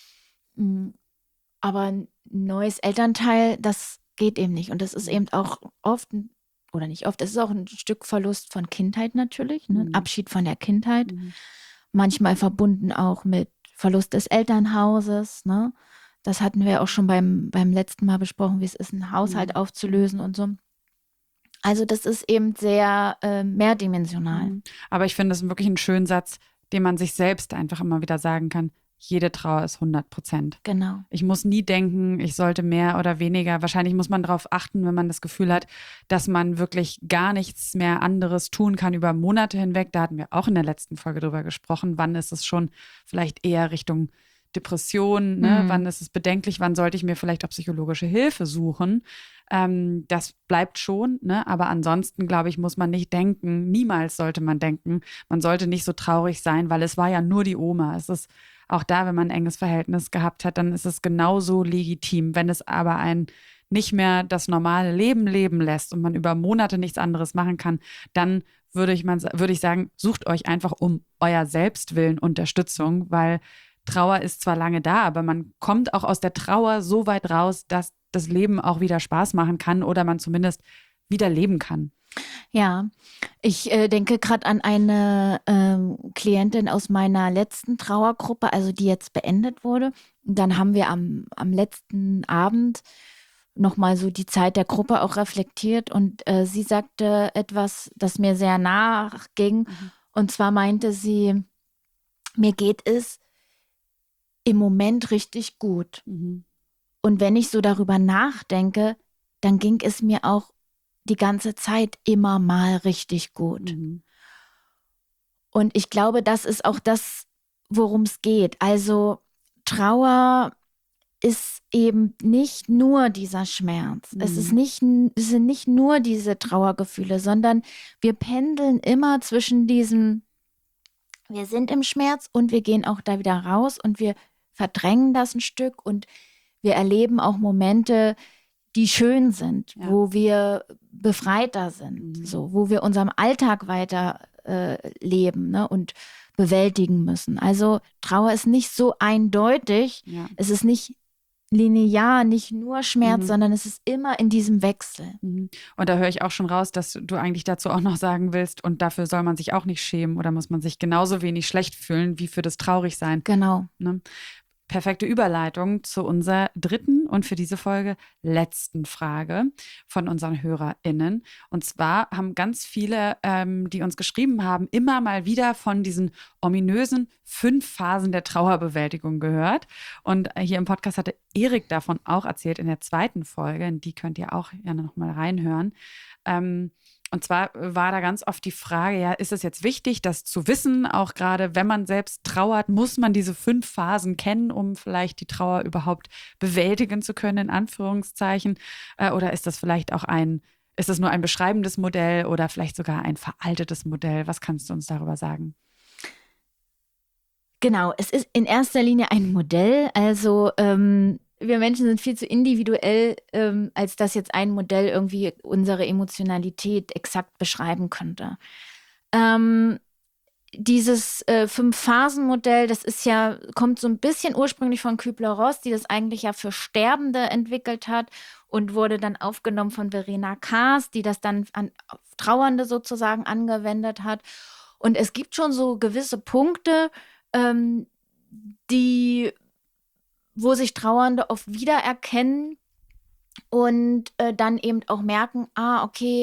Mm, Aber ein neues Elternteil, das geht eben nicht. Und das ist eben auch oft, ein- oder nicht oft, es ist auch ein Stück Verlust von Kindheit natürlich, ne? Mhm. Abschied von der Kindheit. Mhm. Manchmal verbunden auch mit Verlust des Elternhauses. Ne? Das hatten wir auch schon beim, beim letzten Mal besprochen, wie es ist, einen Haushalt Mhm. aufzulösen und so. Also das ist eben sehr äh, mehrdimensional. Mhm. Aber ich finde, das ist wirklich ein schöner Satz, den man sich selbst einfach immer wieder sagen kann. Jede Trauer ist hundert Prozent. Genau. Ich muss nie denken, ich sollte mehr oder weniger. Wahrscheinlich muss man darauf achten, wenn man das Gefühl hat, dass man wirklich gar nichts mehr anderes tun kann über Monate hinweg. Da hatten wir auch in der letzten Folge drüber gesprochen. Wann ist es schon vielleicht eher Richtung Depression? Ne? Mhm. Wann ist es bedenklich? Wann sollte ich mir vielleicht auch psychologische Hilfe suchen? Ähm, das bleibt schon. Ne? Aber ansonsten, glaube ich, muss man nicht denken. Niemals sollte man denken. Man sollte nicht so traurig sein, weil es war ja nur die Oma. Es ist auch da, wenn man ein enges Verhältnis gehabt hat, dann ist es genauso legitim. Wenn es aber einen nicht mehr das normale Leben leben lässt und man über Monate nichts anderes machen kann, dann würde ich, man, würde ich sagen, sucht euch einfach um euer Selbstwillen Unterstützung, weil Trauer ist zwar lange da, aber man kommt auch aus der Trauer so weit raus, dass das Leben auch wieder Spaß machen kann oder man zumindest wieder leben kann. Ja, ich äh, denke gerade an eine ähm, Klientin aus meiner letzten Trauergruppe, also die jetzt beendet wurde. Und dann haben wir am, am letzten Abend nochmal so die Zeit der Gruppe auch reflektiert und äh, sie sagte etwas, das mir sehr nachging. Mhm. Und zwar meinte sie, mir geht es im Moment richtig gut. Mhm. Und wenn ich so darüber nachdenke, dann ging es mir auch die ganze Zeit immer mal richtig gut. Mhm. Und ich glaube, das ist auch das, worum es geht. Also Trauer ist eben nicht nur dieser Schmerz. Mhm. Es ist nicht, es sind nicht nur diese Trauergefühle, sondern wir pendeln immer zwischen diesem, wir sind im Schmerz und wir gehen auch da wieder raus und wir verdrängen das ein Stück und wir erleben auch Momente, die schön sind, Ja. wo wir befreiter sind, Mhm. so, wo wir unserem Alltag weiter äh, leben, ne, und bewältigen müssen. Also Trauer ist nicht so eindeutig, Ja. es ist nicht linear, nicht nur Schmerz, Mhm. sondern es ist immer in diesem Wechsel. Mhm. Und da höre ich auch schon raus, dass du eigentlich dazu auch noch sagen willst, und dafür soll man sich auch nicht schämen oder muss man sich genauso wenig schlecht fühlen wie für das Traurigsein. Genau. Ne? Perfekte Überleitung zu unserer dritten und für diese Folge letzten Frage von unseren HörerInnen. Und zwar haben ganz viele, ähm, die uns geschrieben haben, immer mal wieder von diesen ominösen fünf Phasen der Trauerbewältigung gehört. Und hier im Podcast hatte Erik davon auch erzählt in der zweiten Folge. In die könnt ihr auch gerne noch mal reinhören. Ähm, Und zwar war da ganz oft die Frage, ja, ist es jetzt wichtig, das zu wissen? Auch gerade wenn man selbst trauert, muss man diese fünf Phasen kennen, um vielleicht die Trauer überhaupt bewältigen zu können, in Anführungszeichen? Äh, oder ist das vielleicht auch ein, ist das nur ein beschreibendes Modell oder vielleicht sogar ein veraltetes Modell? Was kannst du uns darüber sagen? Genau, es ist in erster Linie ein Modell. Also ähm, wir Menschen sind viel zu individuell, ähm, als dass jetzt ein Modell irgendwie unsere Emotionalität exakt beschreiben könnte. Ähm, dieses äh, Fünf-Phasen-Modell, das ist ja, kommt so ein bisschen ursprünglich von Kübler-Ross, die das eigentlich ja für Sterbende entwickelt hat und wurde dann aufgenommen von Verena Kaas, die das dann an auf Trauernde sozusagen angewendet hat. Und es gibt schon so gewisse Punkte, ähm, die, wo sich Trauernde oft wiedererkennen und äh, dann eben auch merken, ah, okay,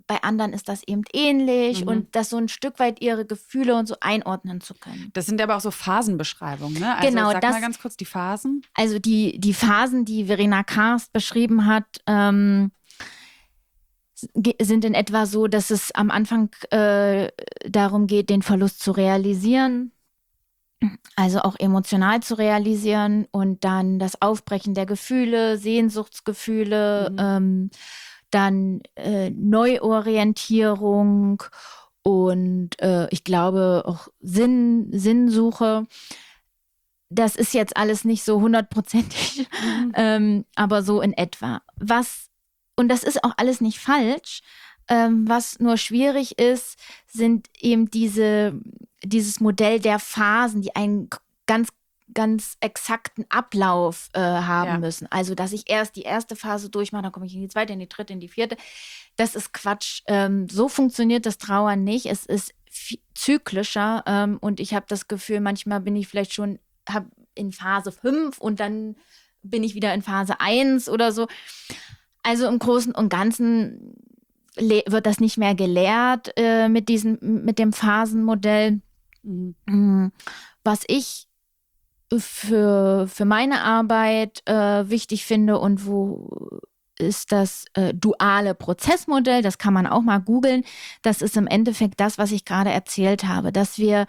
bei anderen ist das eben ähnlich Mhm. und das so ein Stück weit ihre Gefühle und so einordnen zu können. Das sind aber auch so Phasenbeschreibungen, ne? Also Genau, sag das- mal ganz kurz die Phasen. Also die, die Phasen, die Verena Karst beschrieben hat, ähm, ge- sind in etwa so, dass es am Anfang äh, darum geht, den Verlust zu realisieren, also auch emotional zu realisieren und dann das Aufbrechen der Gefühle, Sehnsuchtsgefühle, Mhm. ähm, dann äh, Neuorientierung und äh, ich glaube auch Sinn, Sinnsuche. Das ist jetzt alles nicht so hundertprozentig, Mhm. ähm, aber so in etwa. Was, und das ist auch alles nicht falsch. Ähm, was nur schwierig ist, sind eben diese, dieses Modell der Phasen, die einen k- ganz, ganz exakten Ablauf äh, haben Ja. müssen. Also, dass ich erst die erste Phase durchmache, dann komme ich in die zweite, in die dritte, in die vierte. Das ist Quatsch. Ähm, so funktioniert das Trauern nicht. Es ist fi- zyklischer ähm, und ich habe das Gefühl, manchmal bin ich vielleicht schon hab in Phase fünf und dann bin ich wieder in Phase eins oder so. Also im Großen und Ganzen le- wird das nicht mehr gelehrt äh, mit, diesem, mit dem Phasenmodell. Mhm. Mm, Was ich für, für meine Arbeit äh, wichtig finde und wo ist das äh, duale Prozessmodell, das kann man auch mal googeln. Das ist im Endeffekt das, was ich gerade erzählt habe, dass wir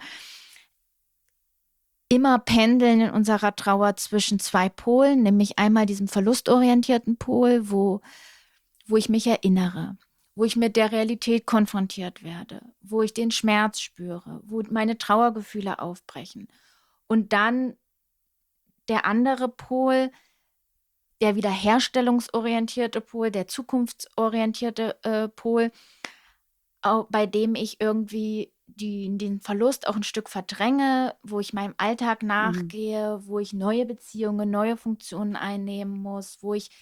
immer pendeln in unserer Trauer zwischen zwei Polen, nämlich einmal diesem verlustorientierten Pol, wo, wo ich mich erinnere, wo ich mit der Realität konfrontiert werde, wo ich den Schmerz spüre, wo meine Trauergefühle aufbrechen. Und dann der andere Pol, der wiederherstellungsorientierte Pol, der zukunftsorientierte äh, Pol, au- bei dem ich irgendwie die, den Verlust auch ein Stück verdränge, wo ich meinem Alltag nachgehe, wo ich neue Beziehungen, neue Funktionen einnehmen muss, wo ich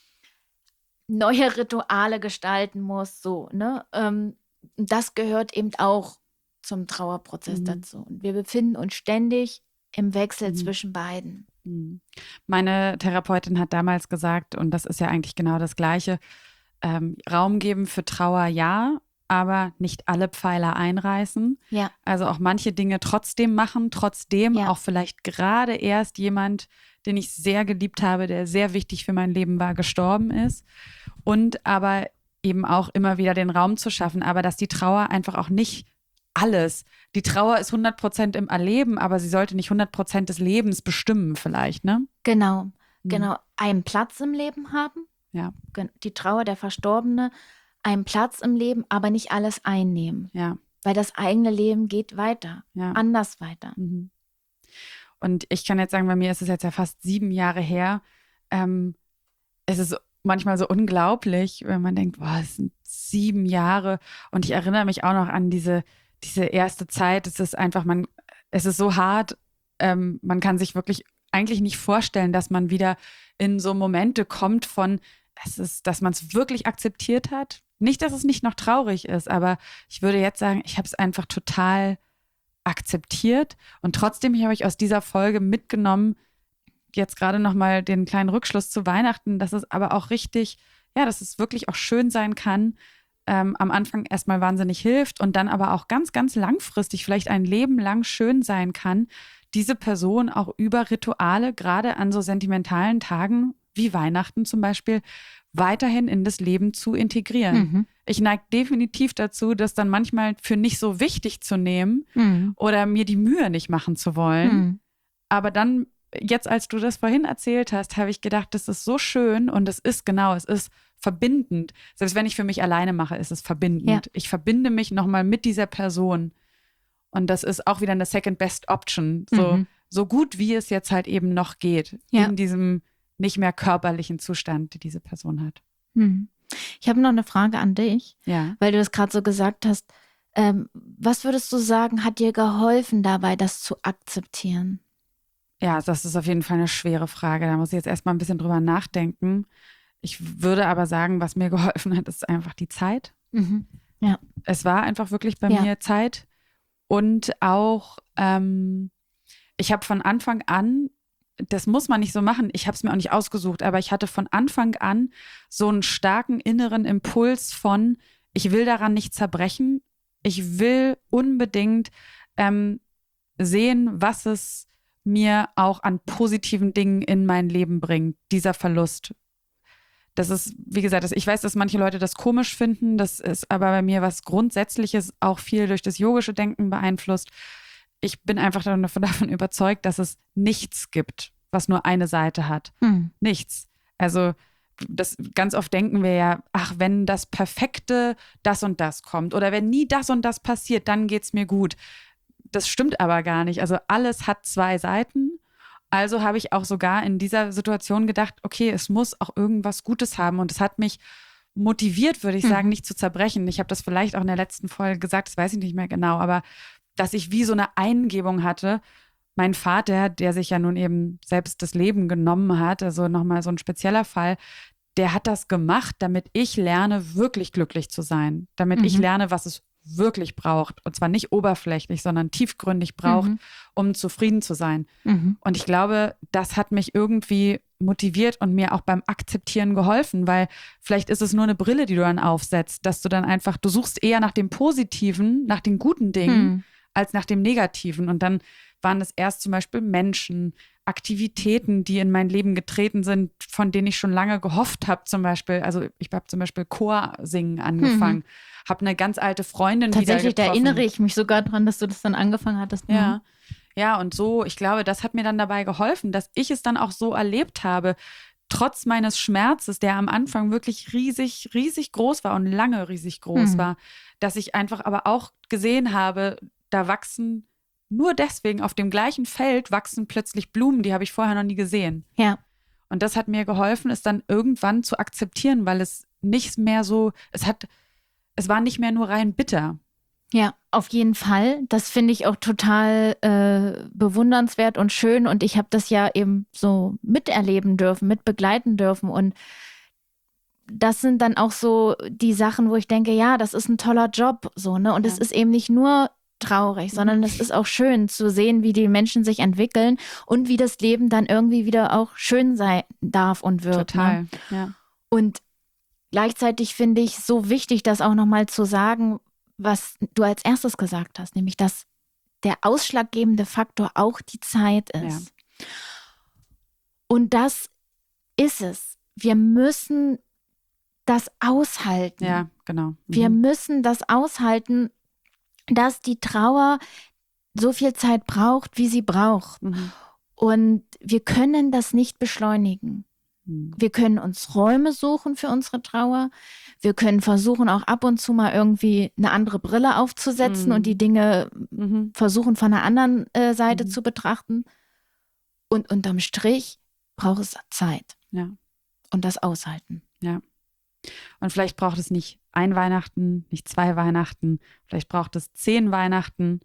neue Rituale gestalten muss, so, ne? Ähm, das gehört eben auch zum Trauerprozess Mhm. dazu. Und wir befinden uns ständig im Wechsel Mhm. zwischen beiden. Mhm. Meine Therapeutin hat damals gesagt, und das ist ja eigentlich genau das Gleiche, ähm, Raum geben für Trauer, ja, aber nicht alle Pfeiler einreißen. Ja, Also auch manche Dinge trotzdem machen, trotzdem Ja. auch vielleicht gerade erst jemand, den ich sehr geliebt habe, der sehr wichtig für mein Leben war, gestorben ist. Und aber eben auch immer wieder den Raum zu schaffen, aber dass die Trauer einfach auch nicht alles. Die Trauer ist hundert Prozent im Erleben, aber sie sollte nicht hundert Prozent des Lebens bestimmen vielleicht, ne? genau, Mhm. genau. Einen Platz im Leben haben. Ja, Gen- Die Trauer der Verstorbene, einen Platz im Leben, aber nicht alles einnehmen. ja, Weil das eigene Leben geht weiter, ja. anders weiter. Mhm. Und ich kann jetzt sagen, bei mir ist es jetzt ja fast sieben Jahre her. Ähm, es ist manchmal so unglaublich, wenn man denkt, boah, es sind sieben Jahre. Und ich erinnere mich auch noch an diese, diese erste Zeit. Es ist einfach, man, es ist so hart. Ähm, man kann sich wirklich eigentlich nicht vorstellen, dass man wieder in so Momente kommt von, es ist, dass man es wirklich akzeptiert hat. Nicht, dass es nicht noch traurig ist, aber ich würde jetzt sagen, ich habe es einfach total akzeptiert. Und trotzdem habe ich aus dieser Folge mitgenommen, jetzt gerade nochmal den kleinen Rückschluss zu Weihnachten, dass es aber auch richtig, ja, dass es wirklich auch schön sein kann, ähm, am Anfang erstmal wahnsinnig hilft und dann aber auch ganz, ganz langfristig, vielleicht ein Leben lang schön sein kann, diese Person auch über Rituale, gerade an so sentimentalen Tagen wie Weihnachten zum Beispiel, weiterhin in das Leben zu integrieren. Mhm. Ich neige definitiv dazu, das dann manchmal für nicht so wichtig zu nehmen Mhm. oder mir die Mühe nicht machen zu wollen. Mhm. Aber dann, jetzt als du das vorhin erzählt hast, habe ich gedacht, das ist so schön und es ist genau, es ist verbindend. Selbst wenn ich für mich alleine mache, ist es verbindend. Ja. Ich verbinde mich nochmal mit dieser Person. Und das ist auch wieder eine second best option. So, Mhm. so gut wie es jetzt halt eben noch geht, Ja. in diesem nicht mehr körperlichen Zustand, die diese Person hat. Mhm. Ich habe noch eine Frage an dich, Ja. weil du das gerade so gesagt hast. Ähm, was würdest du sagen, hat dir geholfen dabei, das zu akzeptieren? Ja, das ist auf jeden Fall eine schwere Frage. Da muss ich jetzt erstmal ein bisschen drüber nachdenken. Ich würde aber sagen, was mir geholfen hat, ist einfach die Zeit. Mhm. Es war einfach wirklich bei Ja. mir Zeit. Und auch, ähm, ich habe von Anfang an, das muss man nicht so machen, ich habe es mir auch nicht ausgesucht, aber ich hatte von Anfang an so einen starken inneren Impuls von, ich will daran nicht zerbrechen. Ich will unbedingt ähm, sehen, was es mir auch an positiven Dingen in mein Leben bringt, dieser Verlust. Das ist, wie gesagt, das, ich weiß, dass manche Leute das komisch finden. Das ist aber bei mir was Grundsätzliches, auch viel durch das yogische Denken beeinflusst. Ich bin einfach davon überzeugt, dass es nichts gibt, was nur eine Seite hat. Hm. Nichts. Also das, ganz oft denken wir ja, ach, wenn das Perfekte das und das kommt oder wenn nie das und das passiert, dann geht's mir gut. Das stimmt aber gar nicht. Also alles hat zwei Seiten. Also habe ich auch sogar in dieser Situation gedacht, okay, es muss auch irgendwas Gutes haben. Und es hat mich motiviert, würde ich sagen, nicht zu zerbrechen. Ich habe das vielleicht auch in der letzten Folge gesagt, das weiß ich nicht mehr genau, aber dass ich wie so eine Eingebung hatte. Mein Vater, der sich ja nun eben selbst das Leben genommen hat, also nochmal so ein spezieller Fall, der hat das gemacht, damit ich lerne, wirklich glücklich zu sein. Damit mhm. ich lerne, was es wirklich braucht. Und zwar nicht oberflächlich, sondern tiefgründig braucht, mhm. um zufrieden zu sein. Mhm. Und ich glaube, das hat mich irgendwie motiviert und mir auch beim Akzeptieren geholfen, weil vielleicht ist es nur eine Brille, die du dann aufsetzt, dass du dann einfach, du suchst eher nach dem Positiven, nach den guten Dingen, mhm. als nach dem Negativen. Und dann waren es erst zum Beispiel Menschen, Aktivitäten, die in mein Leben getreten sind, von denen ich schon lange gehofft habe, zum Beispiel, also ich habe zum Beispiel Chorsingen angefangen, mhm. habe eine ganz alte Freundin wieder getroffen. Tatsächlich, da erinnere ich mich sogar dran, dass du das dann angefangen hattest. Ja, ja, und so, ich glaube, das hat mir dann dabei geholfen, dass ich es dann auch so erlebt habe, trotz meines Schmerzes, der am Anfang wirklich riesig, riesig groß war und lange riesig groß mhm. war, dass ich einfach aber auch gesehen habe, da wachsen nur deswegen auf dem gleichen Feld wachsen plötzlich Blumen, die habe ich vorher noch nie gesehen. Ja. Und das hat mir geholfen, es dann irgendwann zu akzeptieren, weil es nicht mehr so, es hat, es war nicht mehr nur rein bitter. Ja, auf jeden Fall. Das finde ich auch total äh, bewundernswert und schön. Und ich habe das ja eben so miterleben dürfen, mitbegleiten dürfen. Und das sind dann auch so die Sachen, wo ich denke, ja, das ist ein toller Job. So, ne? Und es ja. ist eben nicht nur traurig, sondern es ist auch schön zu sehen, wie die Menschen sich entwickeln und wie das Leben dann irgendwie wieder auch schön sein darf und wird. Total, ne? ja. Und gleichzeitig finde ich so wichtig, das auch nochmal zu sagen, was du als erstes gesagt hast, nämlich, dass der ausschlaggebende Faktor auch die Zeit ist. Ja. Und das ist es. Wir müssen das aushalten. Ja, genau. Mhm. Wir müssen das aushalten, dass die Trauer so viel Zeit braucht, wie sie braucht. Mhm. Und wir können das nicht beschleunigen. Mhm. Wir können uns Räume suchen für unsere Trauer. Wir können versuchen, auch ab und zu mal irgendwie eine andere Brille aufzusetzen mhm. und die Dinge mhm. versuchen, von einer anderen äh, Seite mhm. zu betrachten. Und unterm Strich braucht es Zeit. Ja. Und das Aushalten. Ja. Und vielleicht braucht es nicht ein Weihnachten, nicht zwei Weihnachten, vielleicht braucht es zehn Weihnachten.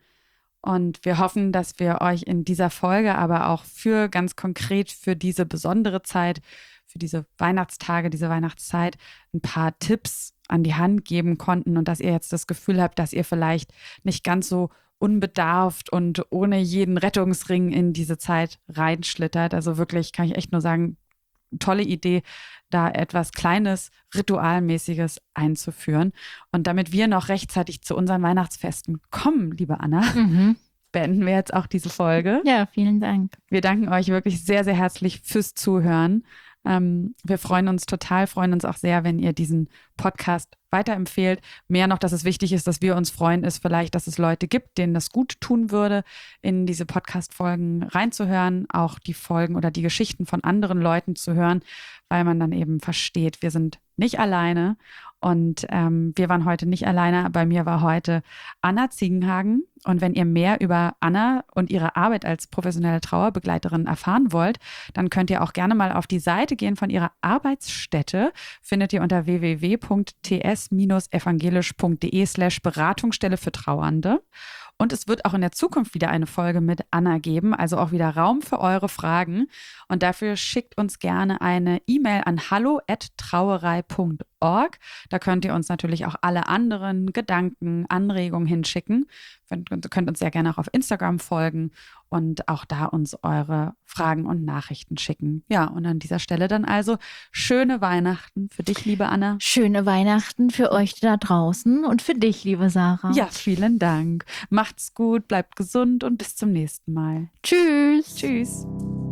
Und wir hoffen, dass wir euch in dieser Folge, aber auch für ganz konkret für diese besondere Zeit, für diese Weihnachtstage, diese Weihnachtszeit, ein paar Tipps an die Hand geben konnten und dass ihr jetzt das Gefühl habt, dass ihr vielleicht nicht ganz so unbedarft und ohne jeden Rettungsring in diese Zeit reinschlittert. Also wirklich, kann ich echt nur sagen, tolle Idee, da etwas Kleines, Ritualmäßiges einzuführen. Und damit wir noch rechtzeitig zu unseren Weihnachtsfesten kommen, liebe Anna, mhm. beenden wir jetzt auch diese Folge. Ja, vielen Dank. Wir danken euch wirklich sehr, sehr herzlich fürs Zuhören. Ähm, wir freuen uns total, freuen uns auch sehr, wenn ihr diesen Podcast weiterempfehlt. Mehr noch, dass es wichtig ist, dass wir uns freuen, ist vielleicht, dass es Leute gibt, denen das gut tun würde, in diese Podcast-Folgen reinzuhören, auch die Folgen oder die Geschichten von anderen Leuten zu hören, weil man dann eben versteht, wir sind nicht alleine. Und ähm, wir waren heute nicht alleine. Bei mir war heute Anna Ziegenhagen. Und wenn ihr mehr über Anna und ihre Arbeit als professionelle Trauerbegleiterin erfahren wollt, dann könnt ihr auch gerne mal auf die Seite gehen von ihrer Arbeitsstätte. Findet ihr unter w w w punkt t s evangelisch punkt d e slash Beratungsstelle für Trauernde. Und es wird auch in der Zukunft wieder eine Folge mit Anna geben, also auch wieder Raum für eure Fragen. Und dafür schickt uns gerne eine E-Mail an hallo at trauerei punkt org. Da könnt ihr uns natürlich auch alle anderen Gedanken, Anregungen hinschicken. Ihr könnt uns sehr gerne auch auf Instagram folgen und auch da uns eure Fragen und Nachrichten schicken. Ja, und an dieser Stelle dann also schöne Weihnachten für dich, liebe Anna. Schöne Weihnachten für euch da draußen und für dich, liebe Sarah. Ja, vielen Dank. Macht's gut, bleibt gesund und bis zum nächsten Mal. Tschüss. Tschüss.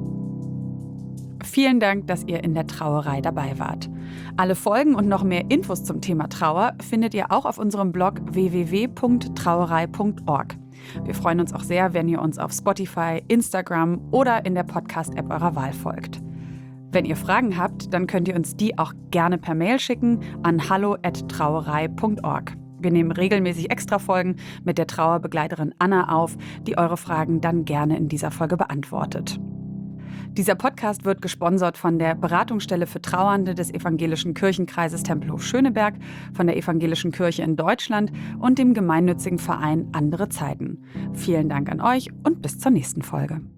Vielen Dank, dass ihr in der Trauerei dabei wart. Alle Folgen und noch mehr Infos zum Thema Trauer findet ihr auch auf unserem Blog w w w punkt trauerei punkt org. Wir freuen uns auch sehr, wenn ihr uns auf Spotify, Instagram oder in der Podcast-App eurer Wahl folgt. Wenn ihr Fragen habt, dann könnt ihr uns die auch gerne per Mail schicken an hallo at trauerei punkt org. Wir nehmen regelmäßig Extra-Folgen mit der Trauerbegleiterin Anna auf, die eure Fragen dann gerne in dieser Folge beantwortet. Dieser Podcast wird gesponsert von der Beratungsstelle für Trauernde des Evangelischen Kirchenkreises Tempelhof Schöneberg, von der Evangelischen Kirche in Deutschland und dem gemeinnützigen Verein Andere Zeiten. Vielen Dank an euch und bis zur nächsten Folge.